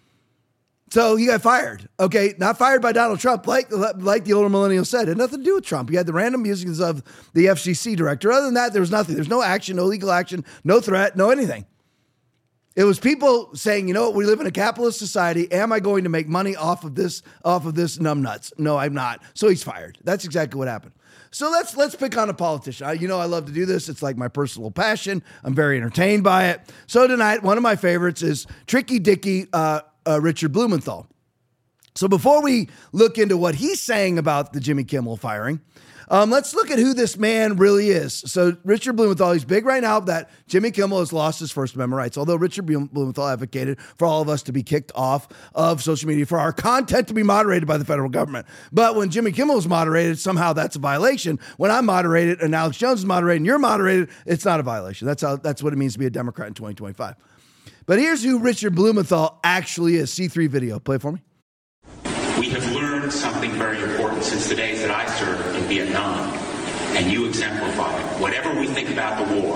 So he got fired. Okay. Not fired by Donald Trump. Like, like the older millennial said, it had nothing to do with Trump. He had the random musings of the F C C director. Other than that, there was nothing. There's no action, no legal action, no threat, no anything. It was people saying, you know what, we live in a capitalist society. Am I going to make money off of this, off of this numbnuts? No, I'm not. So he's fired. That's exactly what happened. So let's let's pick on a politician. I, you know, I love to do this. It's like my personal passion. I'm very entertained by it. So tonight, one of my favorites is Tricky Dicky uh, uh, Richard Blumenthal. So before we look into what he's saying about the Jimmy Kimmel firing, Um, let's look at who this man really is. So Richard Blumenthal, he's big right now that Jimmy Kimmel has lost his First Amendment rights, although Richard Blumenthal advocated for all of us to be kicked off of social media, for our content to be moderated by the federal government. But when Jimmy Kimmel is moderated, somehow that's a violation. When I'm moderated and Alex Jones is moderated and you're moderated, it's not a violation. That's how. That's what it means to be a Democrat in twenty twenty-five. But here's who Richard Blumenthal actually is. C three video. Play it for me. We have learned something very important since the days that I served in Vietnam, and you exemplify it. Whatever we think about the war,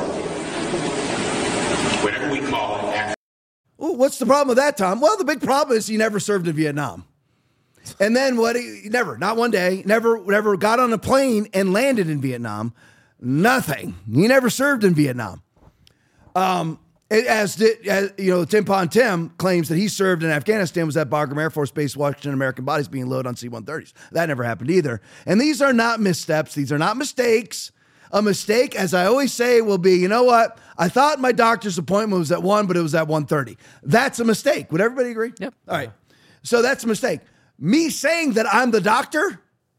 whatever we call it. After- well, what's the problem with that, Tom? Well, the big problem is he never served in Vietnam. And then what? He never, not one day, never, never got on a plane and landed in Vietnam. Nothing. He never served in Vietnam. Um, As, did, as you know, Tim Pon Tim claims that he served in Afghanistan, was at Bagram Air Force Base watching American bodies being loaded on C one thirties. That never happened either. And these are not missteps. These are not mistakes. A mistake, as I always say, will be, you know what? I thought my doctor's appointment was at one, but it was at one thirty. That's a mistake. Would everybody agree? Yep. All right. So that's a mistake. Me saying that I'm the doctor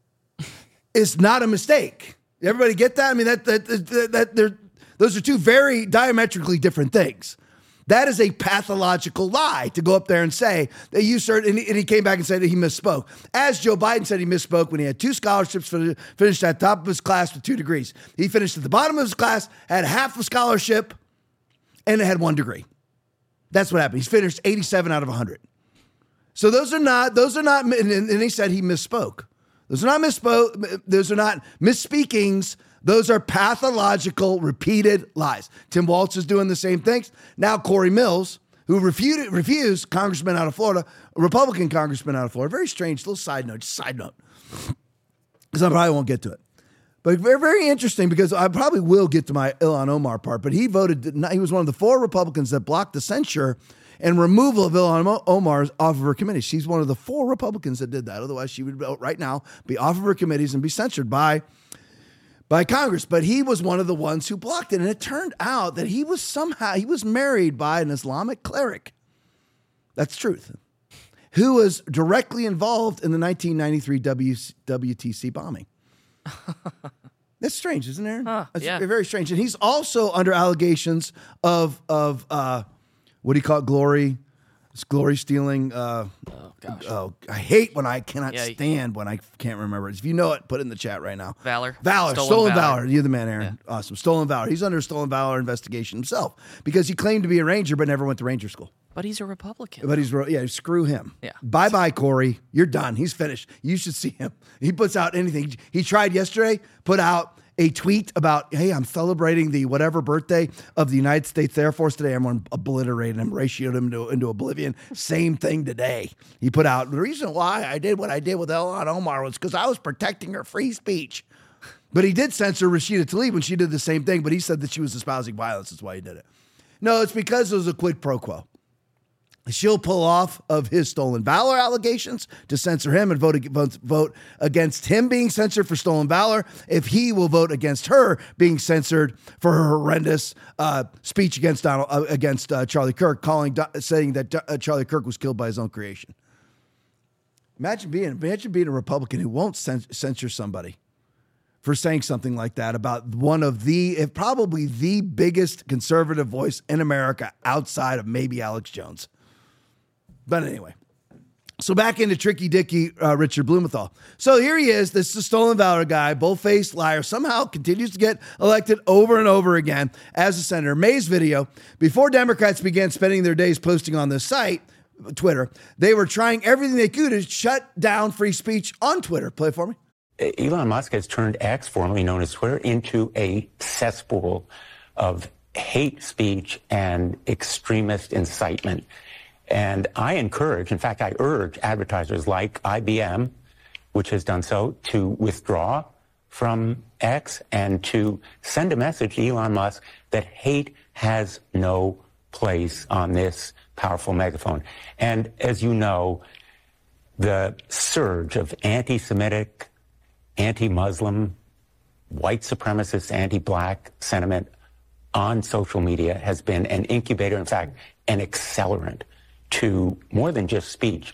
is not a mistake. Everybody get that? I mean, that that that, that they're those are two very diametrically different things. That is a pathological lie to go up there and say that you served, and he came back and said that he misspoke. As Joe Biden said he misspoke when he had two scholarships, for, finished at the top of his class with two degrees. He finished at the bottom of his class, had half a scholarship, and had one degree. That's what happened. He's finished eighty-seven out of one hundred. So those are not, those are not, and, and he said he misspoke. Those are not misspoke, those are not misspeakings. Those are pathological, repeated lies. Tim Walz is doing the same things. Now Corey Mills, who refuted, refused, congressman out of Florida, a Republican congressman out of Florida. Very strange, little side note, just side note. Because I probably won't get to it. But very, very interesting, because I probably will get to my Ilhan Omar part, but he voted, he was one of the four Republicans that blocked the censure and removal of Ilhan Omar off of her committee. She's one of the four Republicans that did that. Otherwise, she would right now be off of her committees and be censored by by Congress, but he was one of the ones who blocked it. And it turned out that he was somehow, he was married by an Islamic cleric. That's truth. Who was directly involved in the nineteen ninety-three w, W T C bombing. That's strange, isn't it? Huh, That's yeah. very strange. And he's also under allegations of, of uh, what do you call it, glory, This glory stealing. Uh, oh gosh. Oh, I hate when I cannot Yeah. stand when I can't remember it. If you know it, put it in the chat right now. Valor. Valor. Stolen Stolen, valor. valor. You're the man, Aaron. Awesome. Stolen valor. He's under a stolen valor investigation himself because he claimed to be a Ranger but never went to Ranger school. But he's a Republican. But he's yeah. Screw him. Yeah. Bye bye, Corey. You're done. He's finished. You should see him. He puts out anything. He tried yesterday. Put out a tweet about, hey, I'm celebrating the whatever birthday of the United States Air Force today. I'm going to obliterate him, ratioed him into, into oblivion. Same thing today. He put out, the reason why I did what I did with Ilhan Omar was because I was protecting her free speech. But he did censor Rashida Tlaib when she did the same thing, but he said that she was espousing violence. That's why he did it. No, it's because it was a quid pro quo. She'll pull off of his stolen valor allegations to censor him and vote, vote, vote against him being censored for stolen valor if he will vote against her being censored for her horrendous uh, speech against Donald uh, against uh, Charlie Kirk, calling saying that uh, Charlie Kirk was killed by his own creation. Imagine being imagine being a Republican who won't censor somebody for saying something like that about one of the, if probably the biggest conservative voice in America outside of maybe Alex Jones. But anyway, so back into Tricky Dicky, uh, Richard Blumenthal. So here he is, this is a stolen valor guy, bull-faced liar, somehow continues to get elected over and over again as a senator. May's video, before Democrats began spending their days posting on this site, Twitter, they were trying everything they could to shut down free speech on Twitter. Play it for me. Elon Musk has turned X, formerly known as Twitter, into a cesspool of hate speech and extremist incitement. And I encourage, in fact, I urge advertisers like I B M, which has done so, to withdraw from X and to send a message to Elon Musk that hate has no place on this powerful megaphone. And as you know, the surge of anti-Semitic, anti-Muslim, white supremacist, anti-black sentiment on social media has been an incubator, in fact, an accelerant to more than just speech,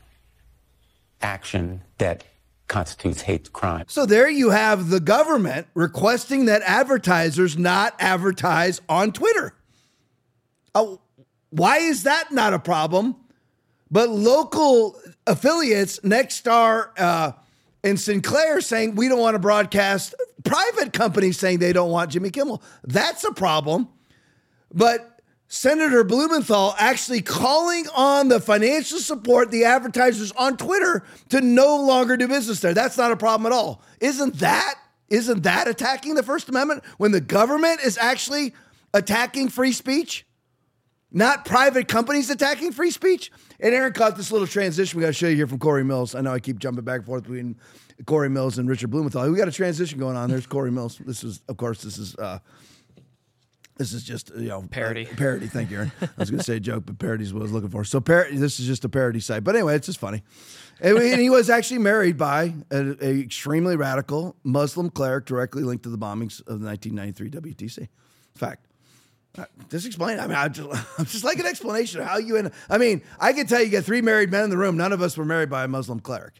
action that constitutes hate crime. So there you have the government requesting that advertisers not advertise on Twitter. Oh, why is that not a problem? But local affiliates, Nexstar uh, and Sinclair saying we don't want to broadcast, private companies saying they don't want Jimmy Kimmel. That's a problem. But Senator Blumenthal actually calling on the financial support, the advertisers on Twitter to no longer do business there. That's not a problem at all. Isn't that, isn't that attacking the First Amendment when the government is actually attacking free speech? Not private companies attacking free speech? And Aaron caught this little transition we got to show you here from Corey Mills. I know I keep jumping back and forth between Corey Mills and Richard Blumenthal. We got a transition going on. There's Corey Mills. This is, of course, this is... Uh, This is just, you know, parody. Uh, parody. Thank you, Aaron. I was going to say a joke, but parody is what I was looking for. So par- this is just a parody site. But anyway, it's just funny. And he was actually married by an extremely radical Muslim cleric directly linked to the bombings of the nineteen ninety-three W T C. Fact. Uh, just explain. I mean, I just, I'm just like an explanation of how you end. I mean, I can tell you get three married men in the room. None of us were married by a Muslim cleric.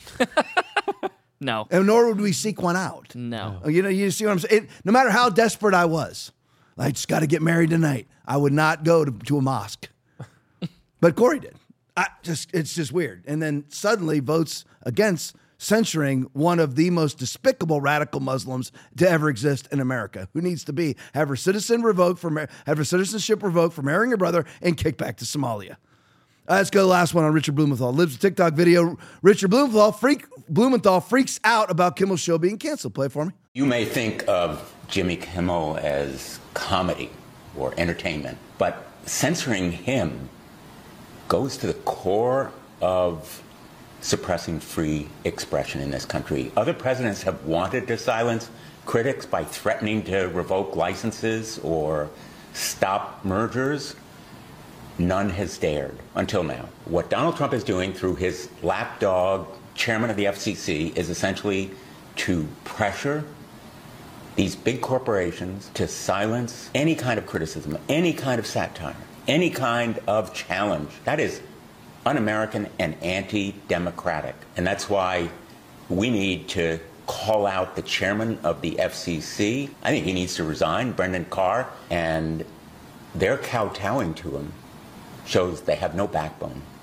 No. And nor would we seek one out. No. You know, you see what I'm saying? It, no matter how desperate I was. I just got to get married tonight. I would not go to, to a mosque. But Corey did. I just It's just weird. And then suddenly votes against censoring one of the most despicable radical Muslims to ever exist in America, who needs to be, have her citizen revoked from, have her citizenship revoked for marrying her brother and kicked back to Somalia. Uh, let's go to the last one on Richard Blumenthal. Lives a TikTok video. Richard Blumenthal, freak, Blumenthal freaks out about Kimmel's show being canceled. Play it for me. You may think of Jimmy Kimmel as comedy or entertainment, but censoring him goes to the core of suppressing free expression in this country. Other presidents have wanted to silence critics by threatening to revoke licenses or stop mergers. None has dared until now. What Donald Trump is doing through his lapdog chairman of the F C C is essentially to pressure these big corporations to silence any kind of criticism, any kind of satire, any kind of challenge. That is un-American and anti-democratic. And that's why we need to call out the chairman of the F C C. I think he needs to resign, Brendan Carr, and their kowtowing to him shows they have no backbone.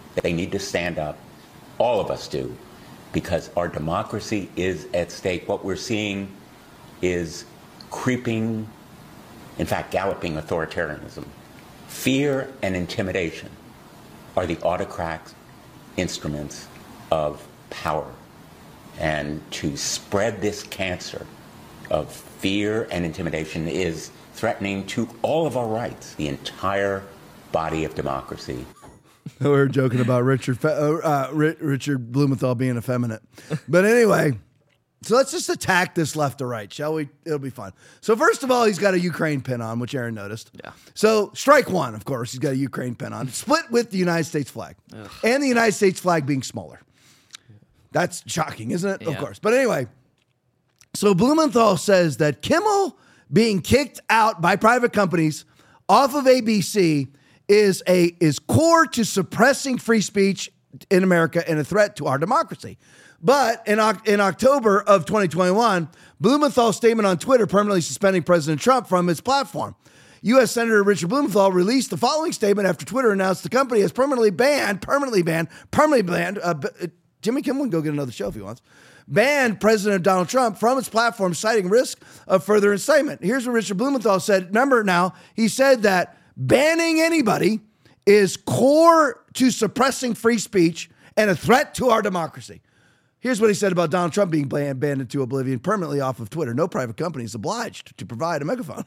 They need to stand up. All of us do, because our democracy is at stake. What we're seeing is creeping, in fact, galloping authoritarianism. Fear and intimidation are the autocrat's instruments of power. And to spread this cancer of fear and intimidation is threatening to all of our rights, the entire body of democracy. We were joking about Richard uh, Richard Blumenthal being effeminate. But anyway, so let's just attack this left to right, shall we? It'll be fun. So first of all, he's got a Ukraine pin on, which Aaron noticed. Yeah. So strike one, of course, he's got a Ukraine pin on. Split with the United States flag. Ugh. And the United States flag being smaller. That's shocking, isn't it? Yeah. Of course. But anyway, so Blumenthal says that Kimmel being kicked out by private companies off of A B C is a is core to suppressing free speech in America and a threat to our democracy. But in, in October of twenty twenty-one, Blumenthal's statement on Twitter permanently suspending President Trump from his platform. U S Senator Richard Blumenthal released the following statement after Twitter announced the company has permanently banned, permanently banned, permanently banned, uh, Jimmy Kimmel can go get another show if he wants, banned President Donald Trump from its platform, citing risk of further incitement. Here's what Richard Blumenthal said. Remember now, he said that banning anybody is core to suppressing free speech and a threat to our democracy. Here's what he said about Donald Trump being banned, banned into oblivion permanently off of Twitter. No private company is obliged to provide a megaphone.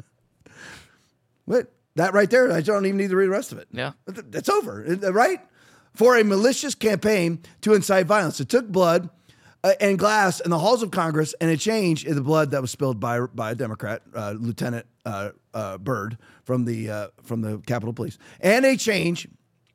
What? That right there, I don't even need to read the rest of it. Yeah. That's over, right? For a malicious campaign to incite violence. It took blood uh, and glass in the halls of Congress and a change in the blood that was spilled by by a Democrat, uh, Lieutenant uh, uh, Byrd from the uh, from the Capitol Police, and a change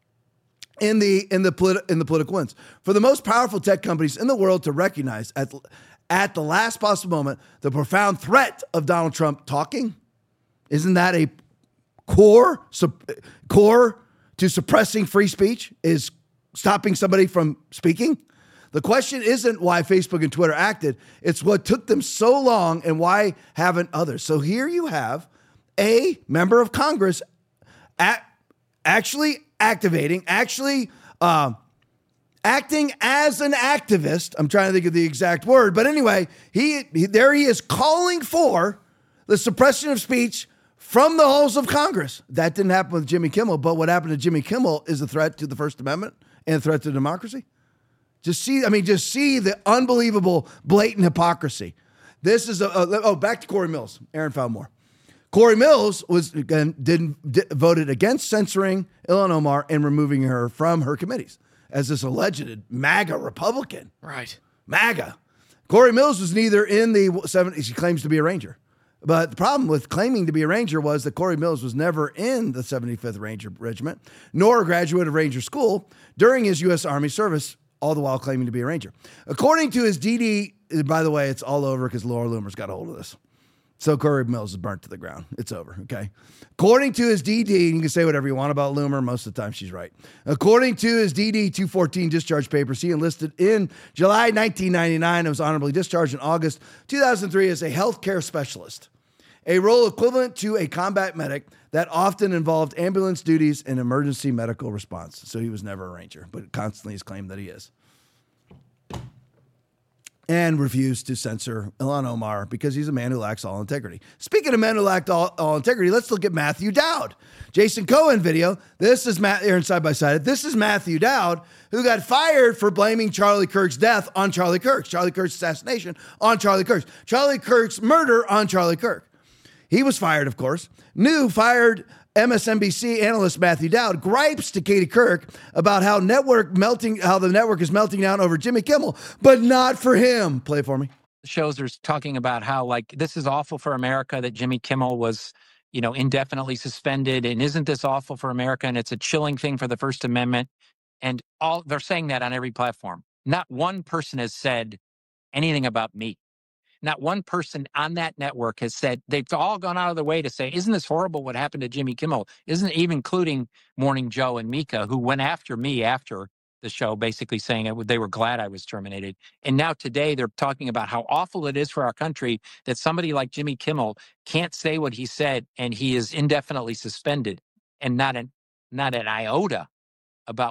in the in the politi- in the political winds. For the most powerful tech companies in the world to recognize at at the last possible moment the profound threat of Donald Trump talking, isn't that a core sup- core to suppressing free speech? Is stopping somebody from speaking? The question isn't why Facebook and Twitter acted. It's what took them so long and why haven't others. So here you have a member of Congress at, actually activating, actually uh, acting as an activist. I'm trying to think of the exact word. But anyway, he, he there he is calling for the suppression of speech from the halls of Congress. That didn't happen with Jimmy Kimmel, but what happened to Jimmy Kimmel is a threat to the First Amendment and a threat to democracy. Just see, I mean, just see the unbelievable, blatant hypocrisy. This is a, a oh, back to Corey Mills. Aaron found more. Corey Mills was again didn't did, voted against censoring Ilhan Omar and removing her from her committees as this alleged MAGA Republican. Right, MAGA. Corey Mills was neither in the seventies. He claims to be a Ranger. But the problem with claiming to be a Ranger was that Corey Mills was never in the seventy-fifth Ranger Regiment, nor a graduate of Ranger School during his U S Army service, all the while claiming to be a Ranger. According to his D D, by the way, it's all over because Laura Loomer's got a hold of this. So Corey Mills is burnt to the ground. It's over, okay? According to his D D, you can say whatever you want about Loomer. Most of the time, she's right. According to his D D two fourteen discharge papers, he enlisted in July nineteen ninety-nine and was honorably discharged in August two thousand three as a healthcare specialist, a role equivalent to a combat medic that often involved ambulance duties and emergency medical response. So he was never a Ranger, but constantly has claimed that he is. And refused to censor Ilhan Omar because he's a man who lacks all integrity. Speaking of men who lacked all, all integrity, let's look at Matthew Dowd. Jason Cohen video. This is Matt, Aaron side by side. This is Matthew Dowd, who got fired for blaming Charlie Kirk's death on Charlie Kirk. Charlie Kirk's assassination on Charlie Kirk. Charlie Kirk's murder on Charlie Kirk. He was fired, of course. New fired M S N B C analyst Matthew Dowd gripes to Katie Kirk about how network melting, how the network is melting down over Jimmy Kimmel, but not for him. Play it for me. Shows are talking about how, like, this is awful for America that Jimmy Kimmel was, you know, indefinitely suspended, and isn't this awful for America? And it's a chilling thing for the First Amendment. And all they're saying that on every platform. Not one person has said anything about me. Not one person on that network has said, they've all gone out of their way to say, isn't this horrible what happened to Jimmy Kimmel? Isn't it, even including Morning Joe and Mika, who went after me after the show, basically saying it, they were glad I was terminated. And now today they're talking about how awful it is for our country that somebody like Jimmy Kimmel can't say what he said and he is indefinitely suspended, and not an, not an iota about what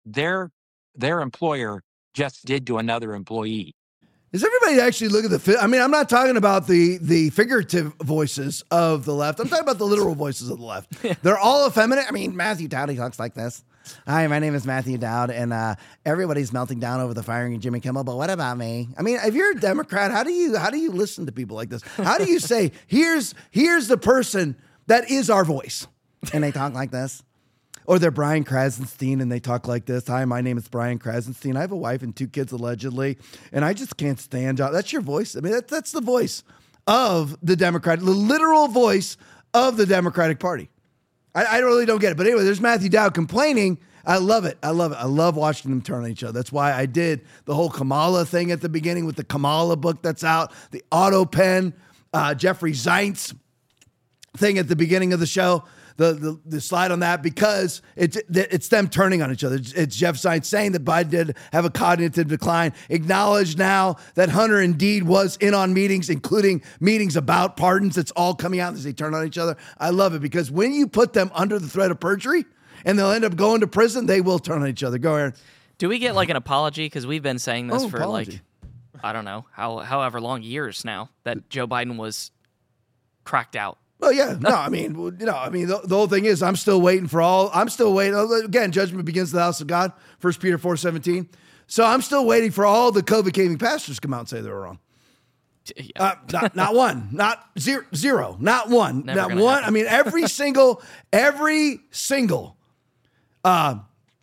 their their employer just did to another employee. Does everybody actually look at the, fi- I mean, I'm not talking about the, the figurative voices of the left. I'm talking about the literal voices of the left. They're all effeminate. I mean, Matthew Dowd, he talks like this. Hi, my name is Matthew Dowd, and uh, everybody's melting down over the firing of Jimmy Kimmel, but what about me? I mean, if you're a Democrat, how do you how do you listen to people like this? How do you say, here's here's the person that is our voice, and they talk like this? Or they're Brian Krasenstein and they talk like this. Hi, my name is Brian Krasenstein. I have a wife and two kids allegedly, and I just can't stand John. That's your voice. I mean, that, that's the voice of the Democrat, the literal voice of the Democratic Party. I, I really don't get it. But anyway, there's Matthew Dowd complaining. I love it. I love it. I love watching them turn on each other. That's why I did the whole Kamala thing at the beginning with the Kamala book that's out, the auto pen, uh, Jeffrey Zients thing at the beginning of the show. The, the the slide on that, because it's it's them turning on each other. It's, it's Jeff Zients saying that Biden did have a cognitive decline, acknowledged now that Hunter indeed was in on meetings, including meetings about pardons. It's all coming out as they turn on each other. I love it, because when you put them under the threat of perjury and they'll end up going to prison, they will turn on each other. Go, Aaron. Do we get like an apology? Because we've been saying this Oh, for apology. like, I don't know, how however long years now that Joe Biden was cracked out. Well, yeah, no, I mean, you know, I mean, the, the whole thing is, I'm still waiting for all. I'm still waiting. Again, judgment begins in the house of God. First Peter four seventeen. So I'm still waiting for all the COVID caving pastors to come out and say they were wrong. Yeah. Uh, not, not one, not zero, zero, not one, Never not gonna one. happen. I mean, every single, every single, uh,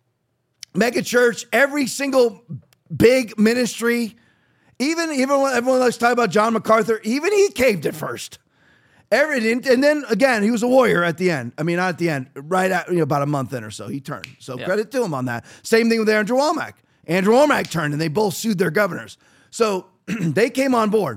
mega church, every single big ministry, even even when everyone likes to talk about John MacArthur, even he caved at first. Everything, and then again, he was a warrior at the end. I mean, not at the end, right at, you know, about a month in or so, he turned. So Yeah. credit to him on that. Same thing with Andrew Womack. Andrew Womack turned, and they both sued their governors. So they came on board.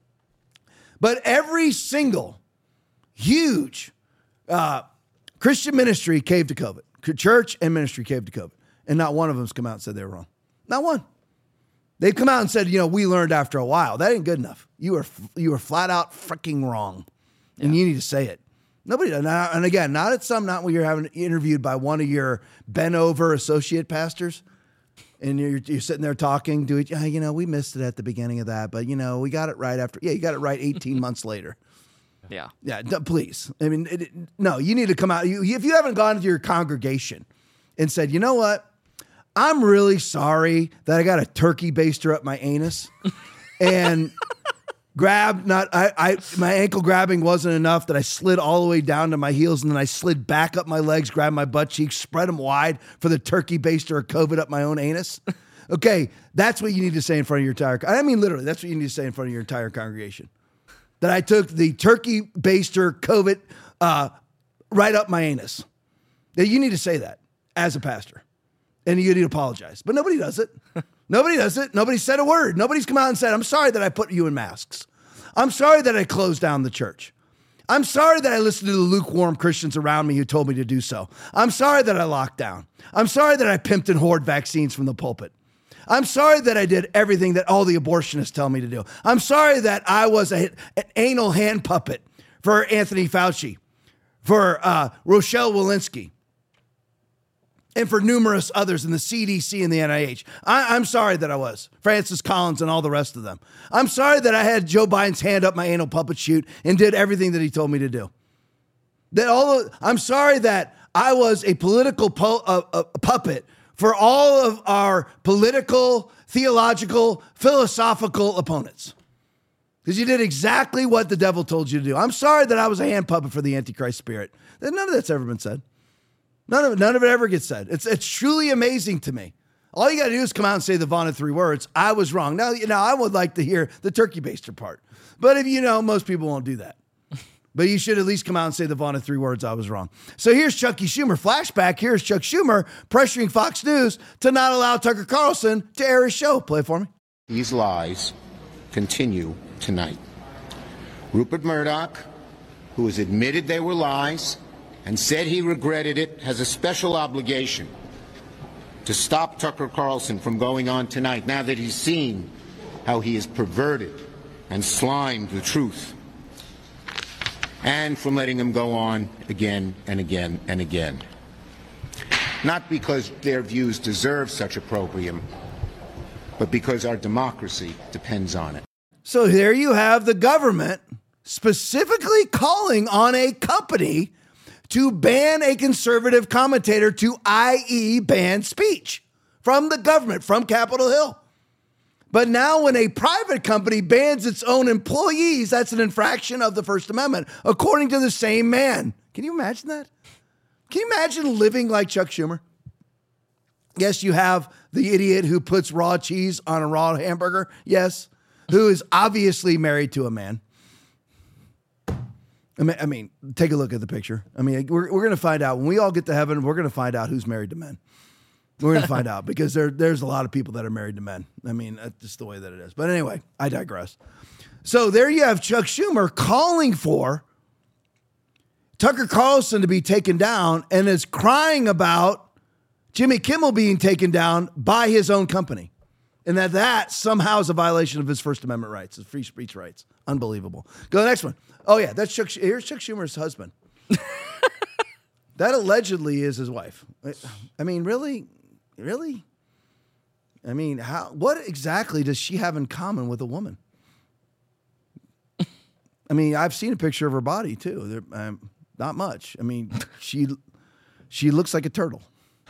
But every single huge uh, Christian ministry caved to COVID. Church and ministry caved to COVID. And not one of them's come out and said they were wrong. Not one. They've come out and said, you know, we learned after a while. That ain't good enough. You were you were flat out freaking wrong. And you need to say it. Nobody does. And again, not at some, not when you're having interviewed by one of your bent over associate pastors. And you're, you're sitting there talking, do it. Yeah, you know, we missed it at the beginning of that, but you know, we got it right after. Yeah, you got it right eighteen months later. Yeah. Yeah, d- please. I mean, it, it- no, you need to come out. You, if you haven't gone to your congregation and said, you know what? I'm really sorry that I got a turkey baster up my anus and grabbed, not, I, I, my ankle grabbing wasn't enough, that I slid all the way down to my heels, and then I slid back up my legs, grabbed my butt cheeks, spread them wide for the turkey baster of COVID up my own anus. Okay, that's what you need to say in front of your entire, I mean, literally, that's what you need to say in front of your entire congregation. That I took the turkey baster COVID uh, right up my anus. That you need to say that as a pastor. And you need to apologize. But nobody does it. Nobody does it. Nobody said a word. Nobody's come out and said, I'm sorry that I put you in masks. I'm sorry that I closed down the church. I'm sorry that I listened to the lukewarm Christians around me who told me to do so. I'm sorry that I locked down. I'm sorry that I pimped and hoard vaccines from the pulpit. I'm sorry that I did everything that all the abortionists tell me to do. I'm sorry that I was a, an anal hand puppet for Anthony Fauci, for uh, Rochelle Walensky, and for numerous others in the C D C and the N I H. I, I'm sorry that I was. Francis Collins and all the rest of them. I'm sorry that I had Joe Biden's hand up my anal puppet chute and did everything that he told me to do. That all of, I'm sorry that I was a political pu- uh, uh, puppet for all of our political, theological, philosophical opponents. Because you did exactly what the devil told you to do. I'm sorry that I was a hand puppet for the Antichrist spirit. None of that's ever been said. None of it, none of it ever gets said. It's it's truly amazing to me. All you got to do is come out and say the vaunted three words, I was wrong. Now, you know, I would like to hear the turkey baster part. But if you know, most people won't do that. But you should at least come out and say the vaunted three words, I was wrong. So here's Chucky Schumer. Flashback, here's Chuck Schumer pressuring Fox News to not allow Tucker Carlson to air his show. Play it for me. These lies continue tonight. Rupert Murdoch, who has admitted they were lies and said he regretted it, has a special obligation to stop Tucker Carlson from going on tonight now that he's seen how he has perverted and slimed the truth, and from letting him go on again and again and again. not because their views deserve such opprobrium, but because our democracy depends on it. So there you have the government specifically calling on a company to ban a conservative commentator, to that is ban speech from the government, from Capitol Hill. But now when a private company bans its own employees, that's an infraction of the First Amendment, according to the same man. Can you imagine that? Can you imagine living like Chuck Schumer? Yes, you have the idiot who puts raw cheese on a raw hamburger. Yes, who is obviously married to a man. I mean, I mean, take a look at the picture. I mean, we're, we're going to find out. When we all get to heaven, we're going to find out who's married to men. We're going to find out because there, there's a lot of people that are married to men. I mean, that's just the way that it is. But anyway, I digress. So there you have Chuck Schumer calling for Tucker Carlson to be taken down and is crying about Jimmy Kimmel being taken down by his own company. And that that somehow is a violation of his First Amendment rights, his free speech rights. Unbelievable. Go to the next one. Oh, yeah, that's Chuck. Here's Chuck Schumer's husband. That allegedly is his wife. I mean, really? Really? I mean, how? What exactly does she have in common with a woman? I mean, I've seen a picture of her body, too. Um, not much. I mean, she she looks like a turtle.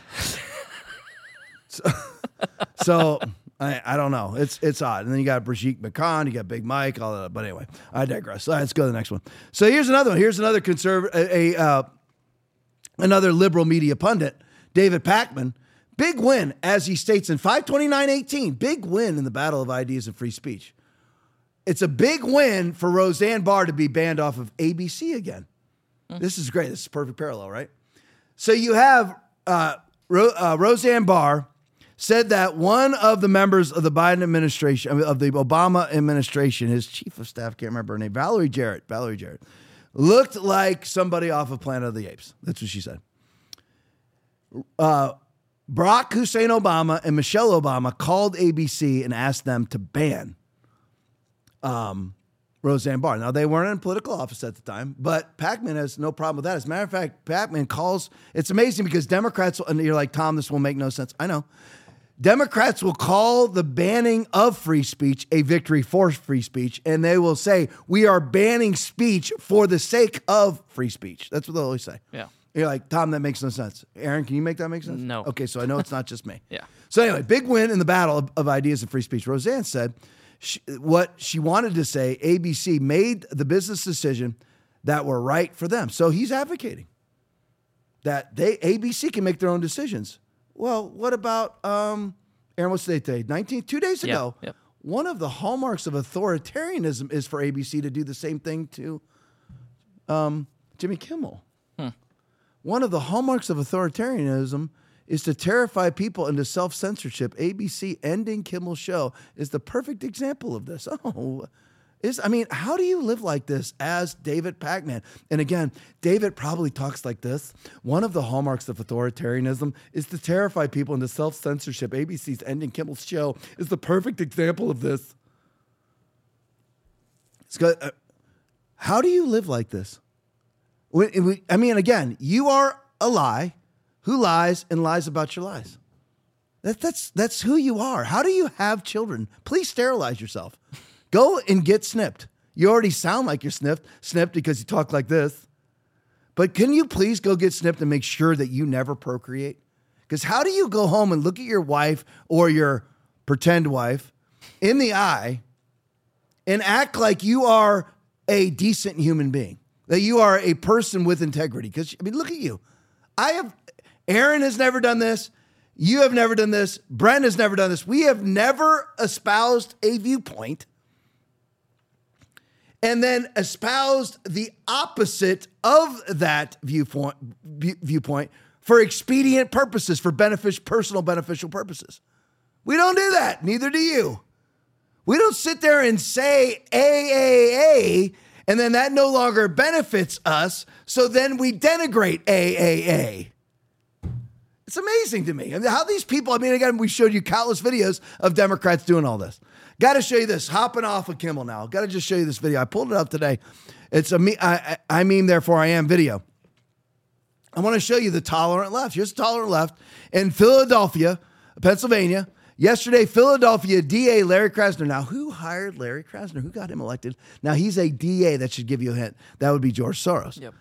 So, so I, I don't know. It's it's odd. And then you got Brigitte McCann, you got Big Mike, all that. But anyway, I digress. All right, let's go to the next one. So here's another one. Here's another conservative, a, a uh, another liberal media pundit, David Pakman. Big win, as he states in five twenty-nine eighteen. Big win in the battle of ideas and free speech. It's a big win for Roseanne Barr to be banned off of A B C again. Mm. This is great. This is a perfect parallel, right? So you have uh, Ro- uh, Roseanne Barr said that one of the members of the Biden administration, of the Obama administration, his chief of staff, can't remember her name, Valerie Jarrett, Valerie Jarrett, looked like somebody off of Planet of the Apes. That's what she said. Uh, Barack Hussein Obama and Michelle Obama called A B C and asked them to ban um, Roseanne Barr. Now, they weren't in political office at the time, but Pakman has no problem with that. As a matter of fact, Pakman calls, it's amazing because Democrats, and you're like, Tom, this will make no sense. I know. Democrats will call the banning of free speech a victory for free speech, and they will say, we are banning speech for the sake of free speech. That's what they'll always say. Yeah. You're like, Tom, that makes no sense. Aaron, can you make that make sense? No. Okay, so I know it's not just me. Yeah. So anyway, big win in the battle of, of ideas and free speech. Roseanne said she, what she wanted to say, A B C made the business decision that were right for them. So he's advocating that they A B C can make their own decisions. Well, what about, um, Aaron, what's the date today? nineteenth, two days ago. Yep, yep. One of the hallmarks of authoritarianism is for A B C to do the same thing to um, Jimmy Kimmel. Hmm. One of the hallmarks of authoritarianism is to terrify people into self-censorship. A B C ending Kimmel's show is the perfect example of this. Oh, is I mean, how do you live like this as David Pakman? And again, David probably talks like this. One of the hallmarks of authoritarianism is to terrify people into self-censorship. A B C's ending Kimmel's show is the perfect example of this. It's good. Uh, how do you live like this? I mean, again, you are a lie who lies and lies about your lies. That, that's, that's who you are. How do you have children? Please sterilize yourself. Go and get snipped. You already sound like you're snipped, snipped because you talk like this. But can you please go get snipped and make sure that you never procreate? Because how do you go home and look at your wife or your pretend wife in the eye and act like you are a decent human being? That you are a person with integrity. Because, I mean, look at you. I have, Aaron has never done this. You have never done this. Brent has never done this. We have never espoused a viewpoint and then espoused the opposite of that viewpoint, viewpoint for expedient purposes, for beneficial, personal beneficial purposes. We don't do that. Neither do you. We don't sit there and say A A A, and then that no longer benefits us, so then we denigrate A A A. It's amazing to me. I mean, how these people, I mean, again, we showed you countless videos of Democrats doing all this. Got to show you this, hopping off of Kimmel now. Got to just show you this video. I pulled it up today. It's a me, I, I, I mean, therefore I am video. I want to show you the tolerant left. Here's the tolerant left in Philadelphia, Pennsylvania. Yesterday, Philadelphia D A Larry Krasner. Now, who hired Larry Krasner? Who got him elected? Now, he's a D A. That should give you a hint. That would be George Soros. Yep.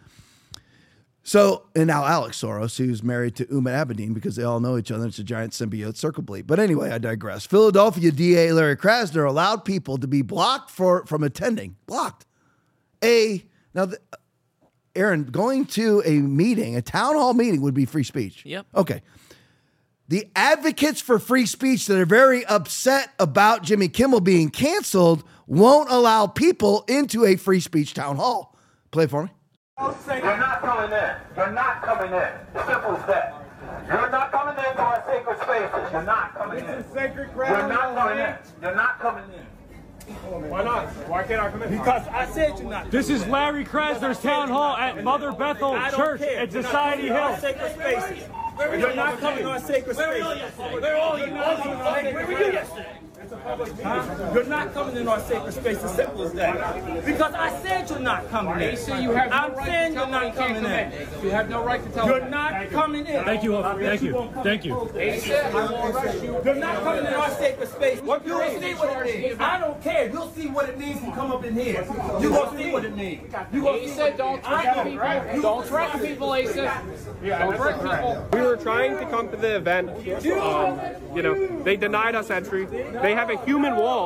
So, and now Alex Soros, who's married to Uma Abedin because they all know each other. It's a giant symbiote circle bleed. But anyway, I digress. Philadelphia D A Larry Krasner allowed people to be blocked for from attending. Blocked. A, now, the, Aaron, going to a meeting, a town hall meeting would be free speech. Yep. Okay. The advocates for free speech that are very upset about Jimmy Kimmel being canceled won't allow people into a free speech town hall. Play it for me. You're not coming in. You're not coming in. Simple as that. You're not coming into our sacred spaces. You're not coming in. It's a sacred ground. You're not coming in. You're not coming in. Why not? Why can't I come in? Because I said you're not. This is Larry Krasner's town hall at Mother Bethel Church at Society Hill. Sacred spaces. You're not coming to our sacred spaces. Where are you? Where were you yesterday? Huh? You're not coming in our sacred space, as simple as that. Because I said you're not coming in. You have no I'm right saying to you're not coming in. You have no right to tell You're me. not coming in. Thank you. Thank you. Thank you. You're not coming in our sacred space. You'll see what it means. I don't care. You'll see what it means to come up in here. You're going to see what it means. You're going to see said don't threaten people. Don't threaten people, Asa. Don't threaten people. We were trying to come to the event. Um, you know, they denied us entry. They have a human wall.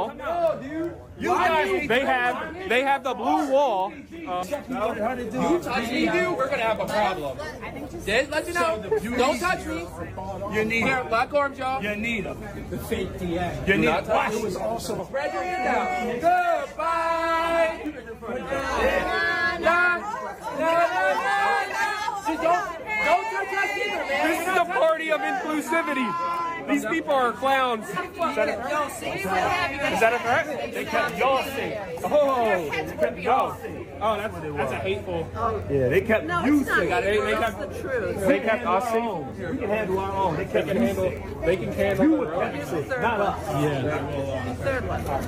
They have they have the blue wall. Uh, You touch me, dude, we're gonna have a problem. Did let you know. Don't touch me. You need Here, black arm job. You need them. The fake D A. You Do need not them. touch It me. was also Spread your hand out. Goodbye. Yeah. Yeah. Yeah. Just don't don't touch us either, man. This is a party of inclusivity. These people are clowns. Is that a threat? Is that a threat? They kept y'all safe. Oh, they kept y'all safe. Oh, that's, that's a hateful. Yeah, they kept No, you it's not safe. hateful, They, they it's kept the truth. They They kept kept us us safe. We can handle our own. They They kept can you handle. safe. They can handle. You their were own. kept safe, not us. Yeah. Third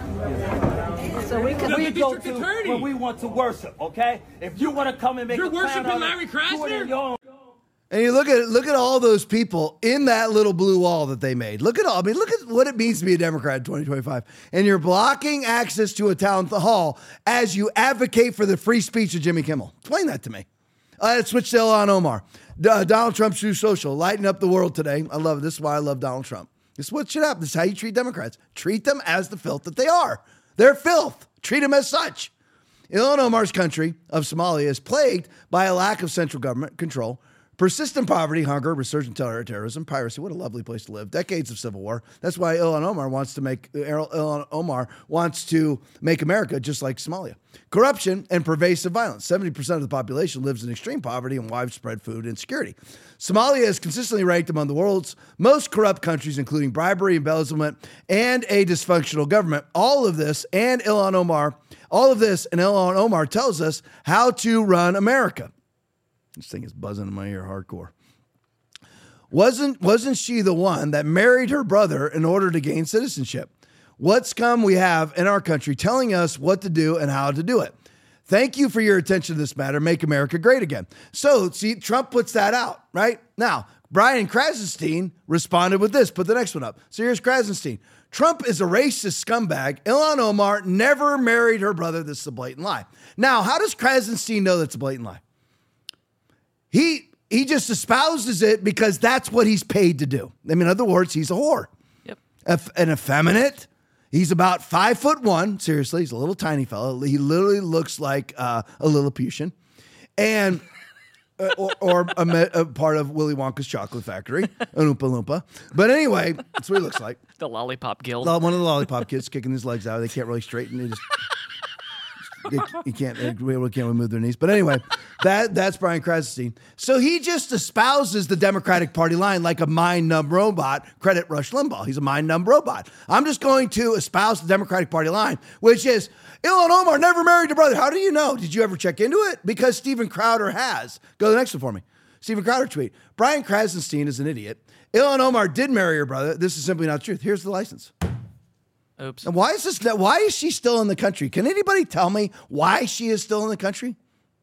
one. So we can- we the go district to attorney. where we want to worship. Okay, if you want to come and make You're a clown worshiping out of it, Larry do it in Krasner? your own- And you look at look at all those people in that little blue wall that they made. Look at all. I mean, look at what it means to be a Democrat in twenty twenty-five. And you're blocking access to a town hall as you advocate for the free speech of Jimmy Kimmel. Explain that to me. Uh, let's switch to Ilhan Omar. Uh, Donald Trump's True Social, lighting up the world today. I love it. This is why I love Donald Trump. This is what should happen. This is how you treat Democrats. Treat them as the filth that they are. They're filth. Treat them as such. Ilhan Omar's country of Somalia is plagued by a lack of central government control, persistent poverty, hunger, resurgent terror, terrorism, piracy. What a lovely place to live. Decades of civil war. That's why Ilhan Omar wants to make Ilhan Omar wants to make America just like Somalia. Corruption and pervasive violence. seventy percent of the population lives in extreme poverty and widespread food insecurity. Somalia is consistently ranked among the world's most corrupt countries, including bribery, embezzlement, and a dysfunctional government. All of this and Ilhan Omar, all of this and Ilhan Omar tells us how to run America. This thing is buzzing in my ear hardcore. Wasn't, wasn't she the one that married her brother in order to gain citizenship? What scum we have in our country telling us what to do and how to do it. Thank you for your attention to this matter. Make America great again. So, see, Trump puts that out, right? Now, Brian Krasenstein responded with this. Put the next one up. So here's Krasenstein. Trump is a racist scumbag. Ilhan Omar never married her brother. This is a blatant lie. Now, how does Krasenstein know that's a blatant lie? He he just espouses it because that's what he's paid to do. I mean, in other words, he's a whore. Yep. Eff- an effeminate. He's about five foot one. Seriously, he's a little tiny fellow. He literally looks like uh, a Lilliputian, and uh, or, or a, me- a part of Willy Wonka's chocolate factory, an Oompa Loompa. But anyway, that's what he looks like. The Lollipop Guild. One of the lollipop kids kicking his legs out. They can't really straighten. They just they, you can't they really can't move their knees. But anyway, that that's Brian Krasenstein. So he just espouses the Democratic Party line like a mind-numb robot. Credit Rush Limbaugh. He's a mind-numb robot. I'm just going to espouse the Democratic Party line, which is Ilhan Omar never married her brother. How do you know? Did you ever check into it? Because Steven Crowder has. Go to the next one for me. Steven Crowder tweet. Brian Krasenstein is an idiot. Ilhan Omar did marry her brother. This is simply not the truth. Here's the license. Oops. And why is this? Why is she still in the country? Can anybody tell me why she is still in the country?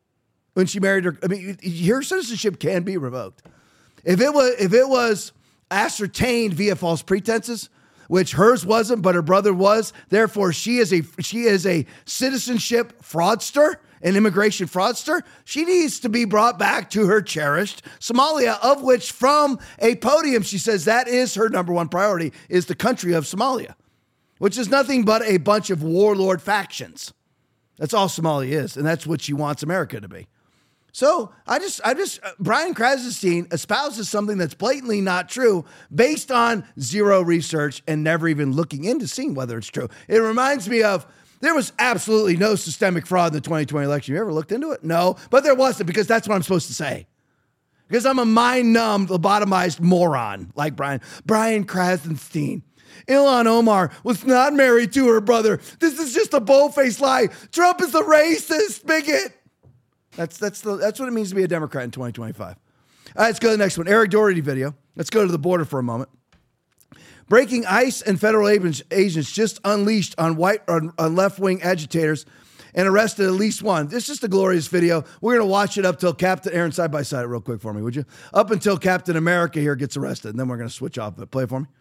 when she married her. I mean, her citizenship can be revoked. If it was, if it was ascertained via false pretenses, which hers wasn't, but her brother was, therefore she is a she is a citizenship fraudster, an immigration fraudster. She needs to be brought back to her cherished Somalia, of which from a podium she says that is her number one priority, is the country of Somalia, which is nothing but a bunch of warlord factions. That's all Somalia is, and that's what she wants America to be. So I just, I just, uh, Brian Krassenstein espouses something that's blatantly not true based on zero research and never even looking into seeing whether it's true. It reminds me of, there was absolutely no systemic fraud in the twenty twenty election. You ever looked into it? No, but there wasn't, because that's what I'm supposed to say. Because I'm a mind-numbed, lobotomized moron like Brian. Brian Krassenstein. Ilhan Omar was not married to her brother. This is just a bold-faced lie. Trump is a racist bigot. That's that's the that's what it means to be a Democrat in twenty twenty-five. All right, let's go to the next one. Eric Doherty video. Let's go to the border for a moment. Breaking ICE and federal agents just unleashed on white on, on left-wing agitators and arrested at least one. This is just a glorious video. We're going to watch it up till Captain Aaron, side by side real quick for me, would you? Up until Captain America here gets arrested, and then we're going to switch off. But play it for me.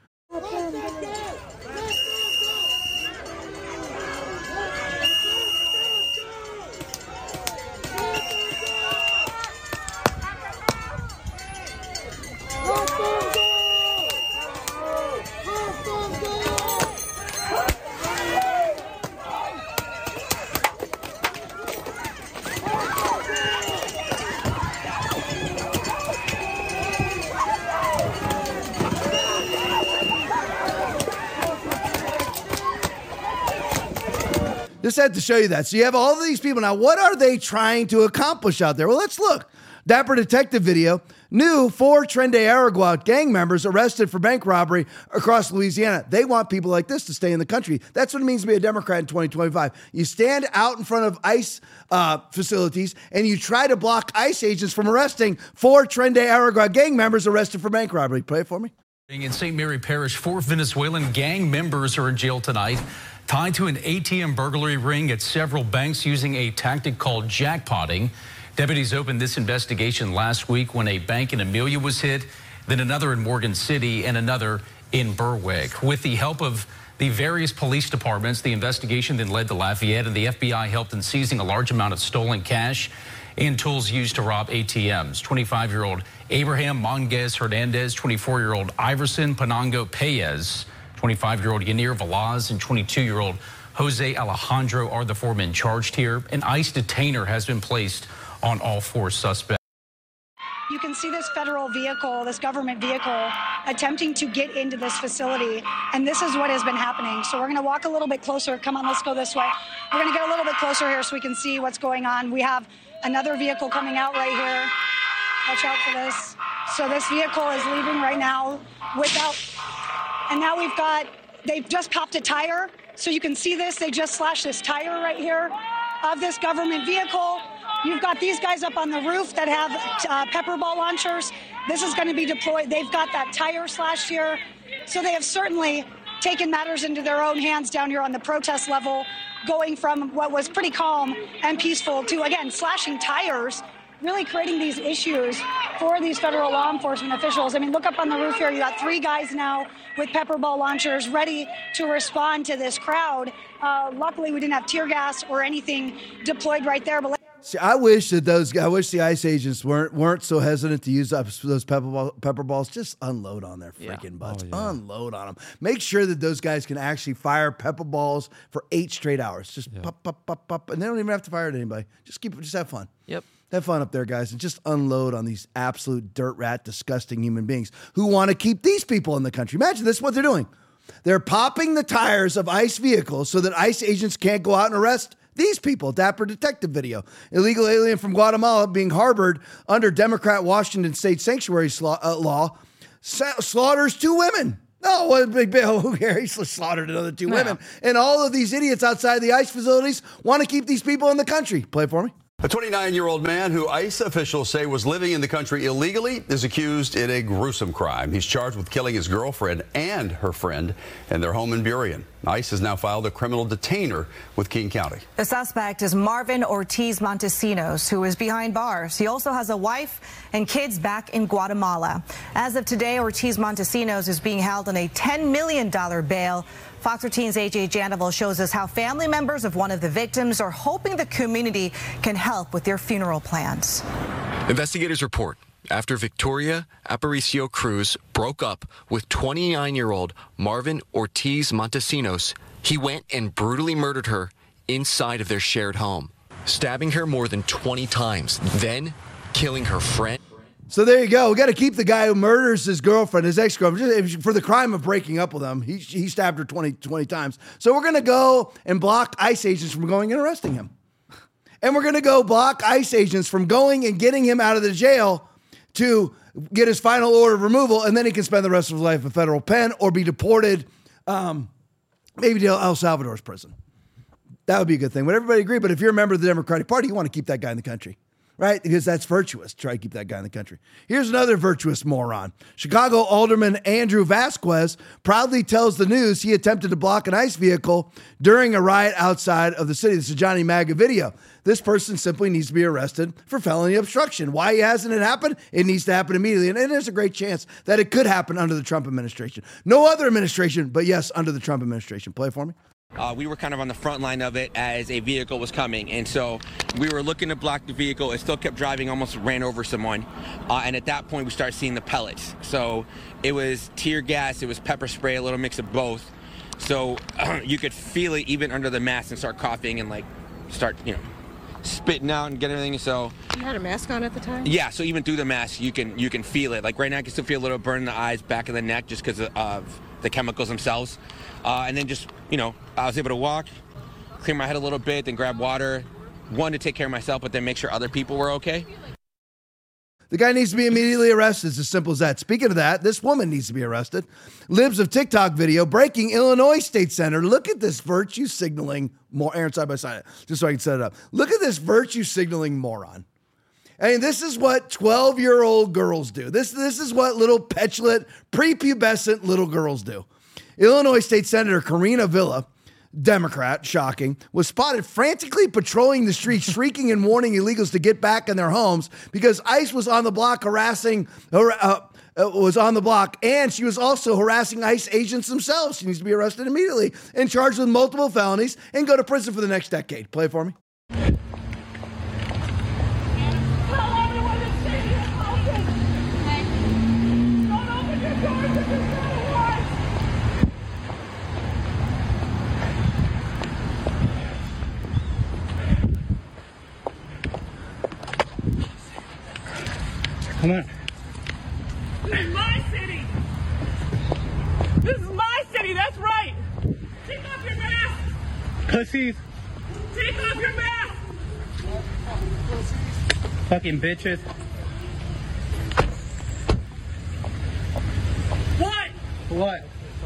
Just had to show you that. So you have all of these people. Now, what are they trying to accomplish out there? Well, let's look. Dapper Detective video. New four Tren de Aragua gang members arrested for bank robbery across Louisiana. They want people like this to stay in the country. That's what it means to be a Democrat in twenty twenty-five. You stand out in front of ICE uh, facilities and you try to block ICE agents from arresting four Tren de Aragua gang members arrested for bank robbery. Play it for me. In Saint Mary Parish, four Venezuelan gang members are in jail tonight, tied to an A T M burglary ring at several banks using a tactic called jackpotting. Deputies opened this investigation last week when a bank in Amelia was hit, then another in Morgan City and another in Berwick. With the help of the various police departments, the investigation then led to Lafayette, and the F B I helped in seizing a large amount of stolen cash and tools used to rob A T Ms. twenty-five-year-old Abraham Monges Hernandez, twenty-four-year-old Iverson Panango Payez, twenty-five-year-old Yanir Velaz, and twenty-two-year-old Jose Alejandro are the four men charged here. An ICE detainer has been placed on all four suspects. You can see this federal vehicle, this government vehicle, attempting to get into this facility, and this is what has been happening. So we're going to walk a little bit closer. Come on, let's go this way. We're going to get a little bit closer here so we can see what's going on. We have another vehicle coming out right here. Watch out for this. So this vehicle is leaving right now without, and now we've got, they've just popped a tire. So you can see this, they just slashed this tire right here of this government vehicle. You've got these guys up on the roof that have uh, pepper ball launchers. This is going to be deployed. They've got that tire slashed here. So they have certainly taken matters into their own hands down here on the protest level, going from what was pretty calm and peaceful to, again, slashing tires, really creating these issues for these federal law enforcement officials. I mean, look up on the roof here. You got three guys now with pepper ball launchers ready to respond to this crowd. Uh, luckily, we didn't have tear gas or anything deployed right there. But See, I wish that those, I wish the ICE agents weren't weren't so hesitant to use up those pepper, ball, pepper balls. Just unload on their freaking Yeah. butts. Oh, yeah. Unload on them. Make sure that those guys can actually fire pepper balls for eight straight hours. Just pop, pop, pop, pop, and they don't even have to fire at anybody. Just keep, just have fun. Yep. Have fun up there, guys, and just unload on these absolute dirt rat, disgusting human beings who want to keep these people in the country. Imagine this is what they're doing. They're popping the tires of ICE vehicles so that ICE agents can't go out and arrest these people. Dapper Detective video. Illegal alien from Guatemala being harbored under Democrat Washington state sanctuary sla- uh, law sa- slaughters two women. Oh, what a big bill. Who cares? He slaughtered another two Yeah. women. And all of these idiots outside the ICE facilities want to keep these people in the country. Play it for me. A twenty-nine-year-old man who ICE officials say was living in the country illegally is accused in a gruesome crime. He's charged with killing his girlfriend and her friend in their home in Burien. ICE has now filed a criminal detainer with King County. The suspect is Marvin Ortiz Montesinos, who is behind bars. He also has a wife and kids back in Guatemala. As of today, Ortiz Montesinos is being held on a ten million dollars bail. Fox thirteen's A J Jandeville shows us how family members of one of the victims are hoping the community can help with their funeral plans. Investigators report after Victoria Aparicio Cruz broke up with twenty-nine-year-old Marvin Ortiz Montesinos, he went and brutally murdered her inside of their shared home, stabbing her more than twenty times, then killing her friend. So there you go. We got to keep the guy who murders his girlfriend, his ex-girlfriend, for the crime of breaking up with him. He, he stabbed her twenty, twenty times. So we're going to go and block ICE agents from going and arresting him. And we're going to go block ICE agents from going and getting him out of the jail to get his final order of removal, and then he can spend the rest of his life in federal pen or be deported um, maybe to El Salvador's prison. That would be a good thing. Would everybody agree? But if you're a member of the Democratic Party, you want to keep that guy in the country. Right? Because that's virtuous. Try to keep that guy in the country. Here's another virtuous moron. Chicago Alderman Andrew Vasquez proudly tells the news he attempted to block an ICE vehicle during a riot outside of the city. This is a Johnny Maga video. This person simply needs to be arrested for felony obstruction. Why hasn't it happened? It needs to happen immediately. And there's a great chance that it could happen under the Trump administration. No other administration, but yes, under the Trump administration. Play it for me. Uh, we were kind of on the front line of it as a vehicle was coming, and so we were looking to block the vehicle. It still kept driving, almost ran over someone, uh, and at that point we started seeing the pellets. So it was tear gas, it was pepper spray, a little mix of both. So uh, you could feel it even under the mask and start coughing and like start, you know, spitting out and get everything. So you had a mask on at the time? Yeah, so even through the mask you can you can feel it. Like right now I can still feel a little burn in the eyes, back of the neck, just because of, of the chemicals themselves. Uh, and then just, you know, I was able to walk, clear my head a little bit, then grab water. One, to take care of myself, but then make sure other people were okay. The guy needs to be immediately arrested. It's as simple as that. Speaking of that, this woman needs to be arrested. Libs of TikTok video breaking Illinois State Senator. Look at this virtue signaling. More Aaron, side by side, just so I can set it up. Look at this virtue signaling moron. I mean, this is what twelve-year-old girls do. This, this is what little petulant, prepubescent little girls do. Illinois State Senator Karina Villa, Democrat, shocking, was spotted frantically patrolling the streets, shrieking and warning illegals to get back in their homes because ICE was on the block harassing, uh, uh, was on the block, and she was also harassing ICE agents themselves. She needs to be arrested immediately and charged with multiple felonies and go to prison for the next decade. Play it for me. Come on. This is my city. This is my city. That's right. Take off your mask. Pussies. Take off your mask. Fucking bitches. What? What?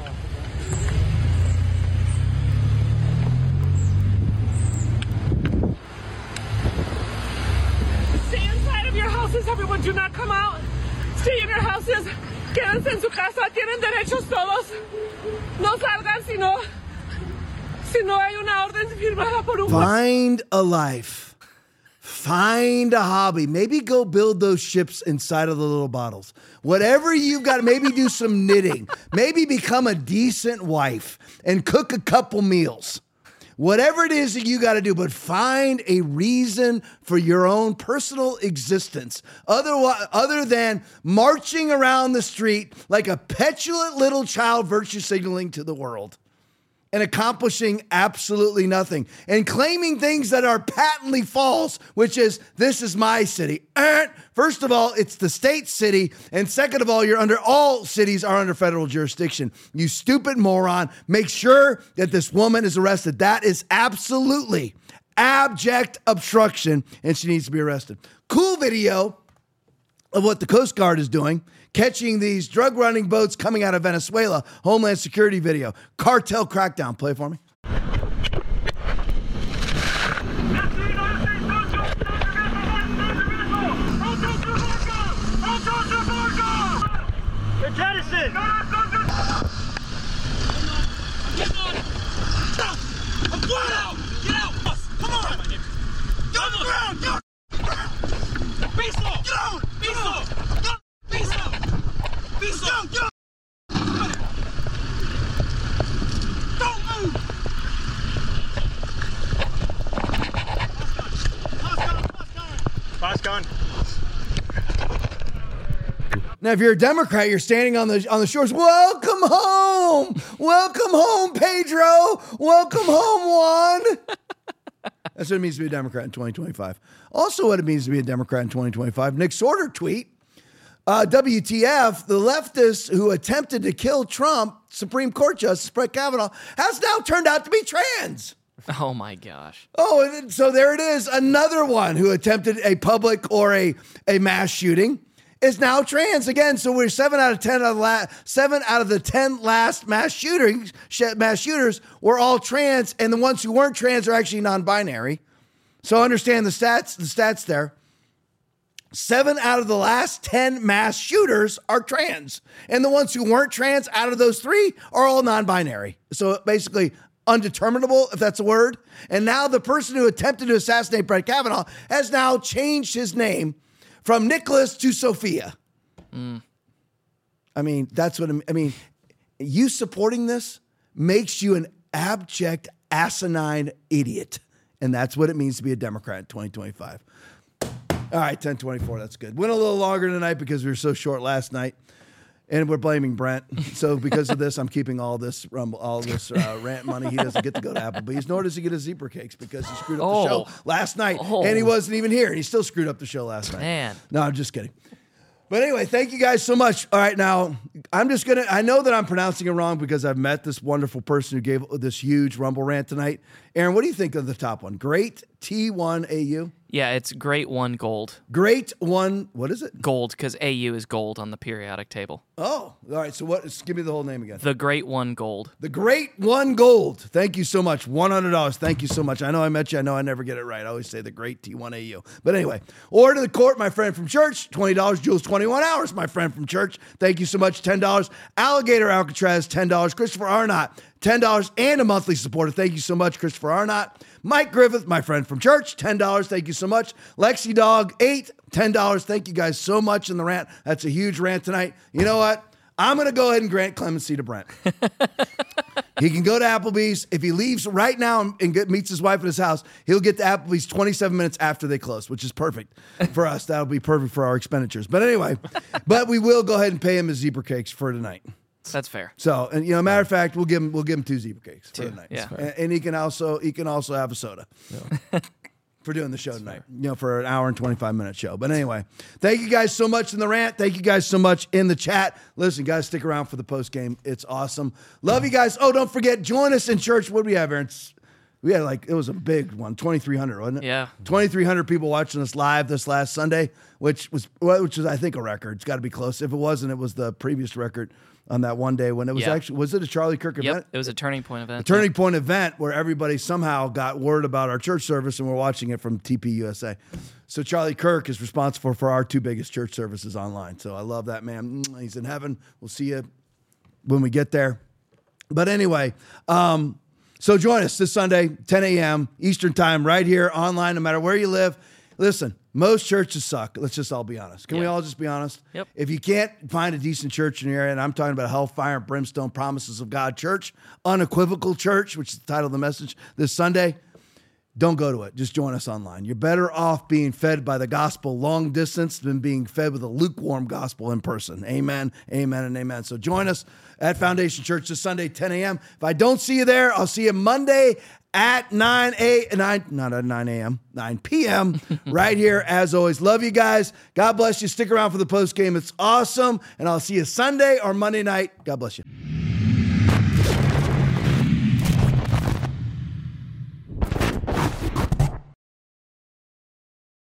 Stay inside of your houses, everyone. Do not come out. Stay in your houses. Quédense en su casa. Tienen derechos todos. No salgan si no, si no hay una orden firmada por un juez. Find a life. Find a hobby. Maybe go build those ships inside of the little bottles. Whatever you've got, maybe do some knitting. Maybe become a decent wife and cook a couple meals. Whatever it is that you got to do, but find a reason for your own personal existence other, other than marching around the street like a petulant little child, virtue signaling to the world and accomplishing absolutely nothing and claiming things that are patently false, which is, this is my city. First of all, it's the state city. And second of all, you're under, all cities are under federal jurisdiction. You stupid moron. Make sure that this woman is arrested. That is absolutely abject obstruction, and she needs to be arrested. Cool video of what the Coast Guard is doing, catching these drug running boats coming out of Venezuela. Homeland Security video. Cartel crackdown. Play it for me. Boss gone. Now, if you're a Democrat, you're standing on the on the shores. Welcome home. Welcome home, Pedro. Welcome home, Juan. That's what it means to be a Democrat in twenty twenty-five. Also, what it means to be a Democrat in twenty twenty-five. Nick Sorter tweet. Uh, W T F, the leftists who attempted to kill Trump, Supreme Court Justice Brett Kavanaugh, has now turned out to be trans. Oh, my gosh. Oh, and so there it is. Another one who attempted a public or a, a mass shooting is now trans again. So we're seven out of ten of the la- seven out of the ten last mass shootings, sh- mass shooters were all trans, and the ones who weren't trans are actually non-binary. So understand the stats, the stats there. Seven out of the last ten mass shooters are trans, and the ones who weren't trans out of those three are all non-binary. So basically undeterminable, if that's a word. And now the person who attempted to assassinate Brett Kavanaugh has now changed his name from Nicholas to Sophia. Mm. I mean, that's what I mean. You supporting this makes you an abject, asinine idiot. And that's what it means to be a Democrat in twenty twenty-five. All right, ten twenty-four, that's good. Went a little longer tonight because we were so short last night. And we're blaming Brent. So because of this, I'm keeping all this rumble, all this uh, rant money. He doesn't get to go to Applebee's, nor does he get his zebra cakes because he screwed up oh. the show last night. Oh. And he wasn't even here. And he still screwed up the show last night. Man. No, I'm just kidding. But anyway, thank you guys so much. All right, now, I'm just going to, I know that I'm pronouncing it wrong because I've met this wonderful person who gave this huge Rumble rant tonight. Aaron, what do you think of the top one? Great T one A U? Yeah, it's Great One Gold. Great One, what is it? Gold, because A U is gold on the periodic table. Oh, all right. So what? Give me the whole name again. The Great One Gold. The Great One Gold. Thank you so much. one hundred dollars. Thank you so much. I know I met you. I know I never get it right. I always say the Great T one A U. But anyway, Order to the Court, my friend from church, twenty dollars. Jules, twenty-one hours, my friend from church. Thank you so much. ten dollars. Alligator Alcatraz, ten dollars. Christopher Arnott, ten dollars and a monthly supporter. Thank you so much, Christopher Arnott. Mike Griffith, my friend from church, ten dollars. Thank you so much. Lexi Dog, eight, ten dollars. Thank you guys so much in the rant. That's a huge rant tonight. You know what? I'm going to go ahead and grant clemency to Brent. He can go to Applebee's. If he leaves right now and, and get, meets his wife at his house, he'll get to Applebee's twenty-seven minutes after they close, which is perfect for us. That'll be perfect for our expenditures. But anyway, but we will go ahead and pay him his zebra cakes for tonight. That's fair. So, and you know, matter of fact, we'll give him we'll give him two zebra cakes for Two, tonight. yeah. And, and he can also he can also have a soda for doing the show tonight. You know, for an hour and twenty-five minute show. But anyway, thank you guys so much in the rant. Thank you guys so much in the chat. Listen, guys, stick around for the post game. It's awesome. Love you guys. Oh, don't forget, join us in church. What do we have, Aaron? We had like it was a big one, twenty-three hundred, wasn't it? Yeah, twenty-three hundred people watching us live this last Sunday, which was which was I think a record. It's got to be close. If it wasn't, it was the previous record on that one day when it was Yeah. actually, was it a Charlie Kirk Yep, event? it was a Turning Point event. A Turning Point event where everybody somehow got word about our church service and we're watching it from T P U S A. So Charlie Kirk is responsible for our two biggest church services online. So I love that man. He's in heaven. We'll see you when we get there. But anyway, um, so join us this Sunday, ten a.m. Eastern time, right here online, no matter where you live. Listen, most churches suck. Let's just all be honest. Can we Yeah. all just be honest? Yep. If you can't find a decent church in your area, and I'm talking about Hellfire and Brimstone Promises of God Church, unequivocal church, which is the title of the message this Sunday, don't go to it. Just join us online. You're better off being fed by the gospel long distance than being fed with a lukewarm gospel in person. Amen, amen, and amen. So join us at Foundation Church this Sunday, ten a.m. If I don't see you there, I'll see you Monday at nine a nine not at nine a.m. nine p.m. right here as always. Love you guys. God bless you. Stick around for the post game. It's awesome. And I'll see you Sunday or Monday night. God bless you.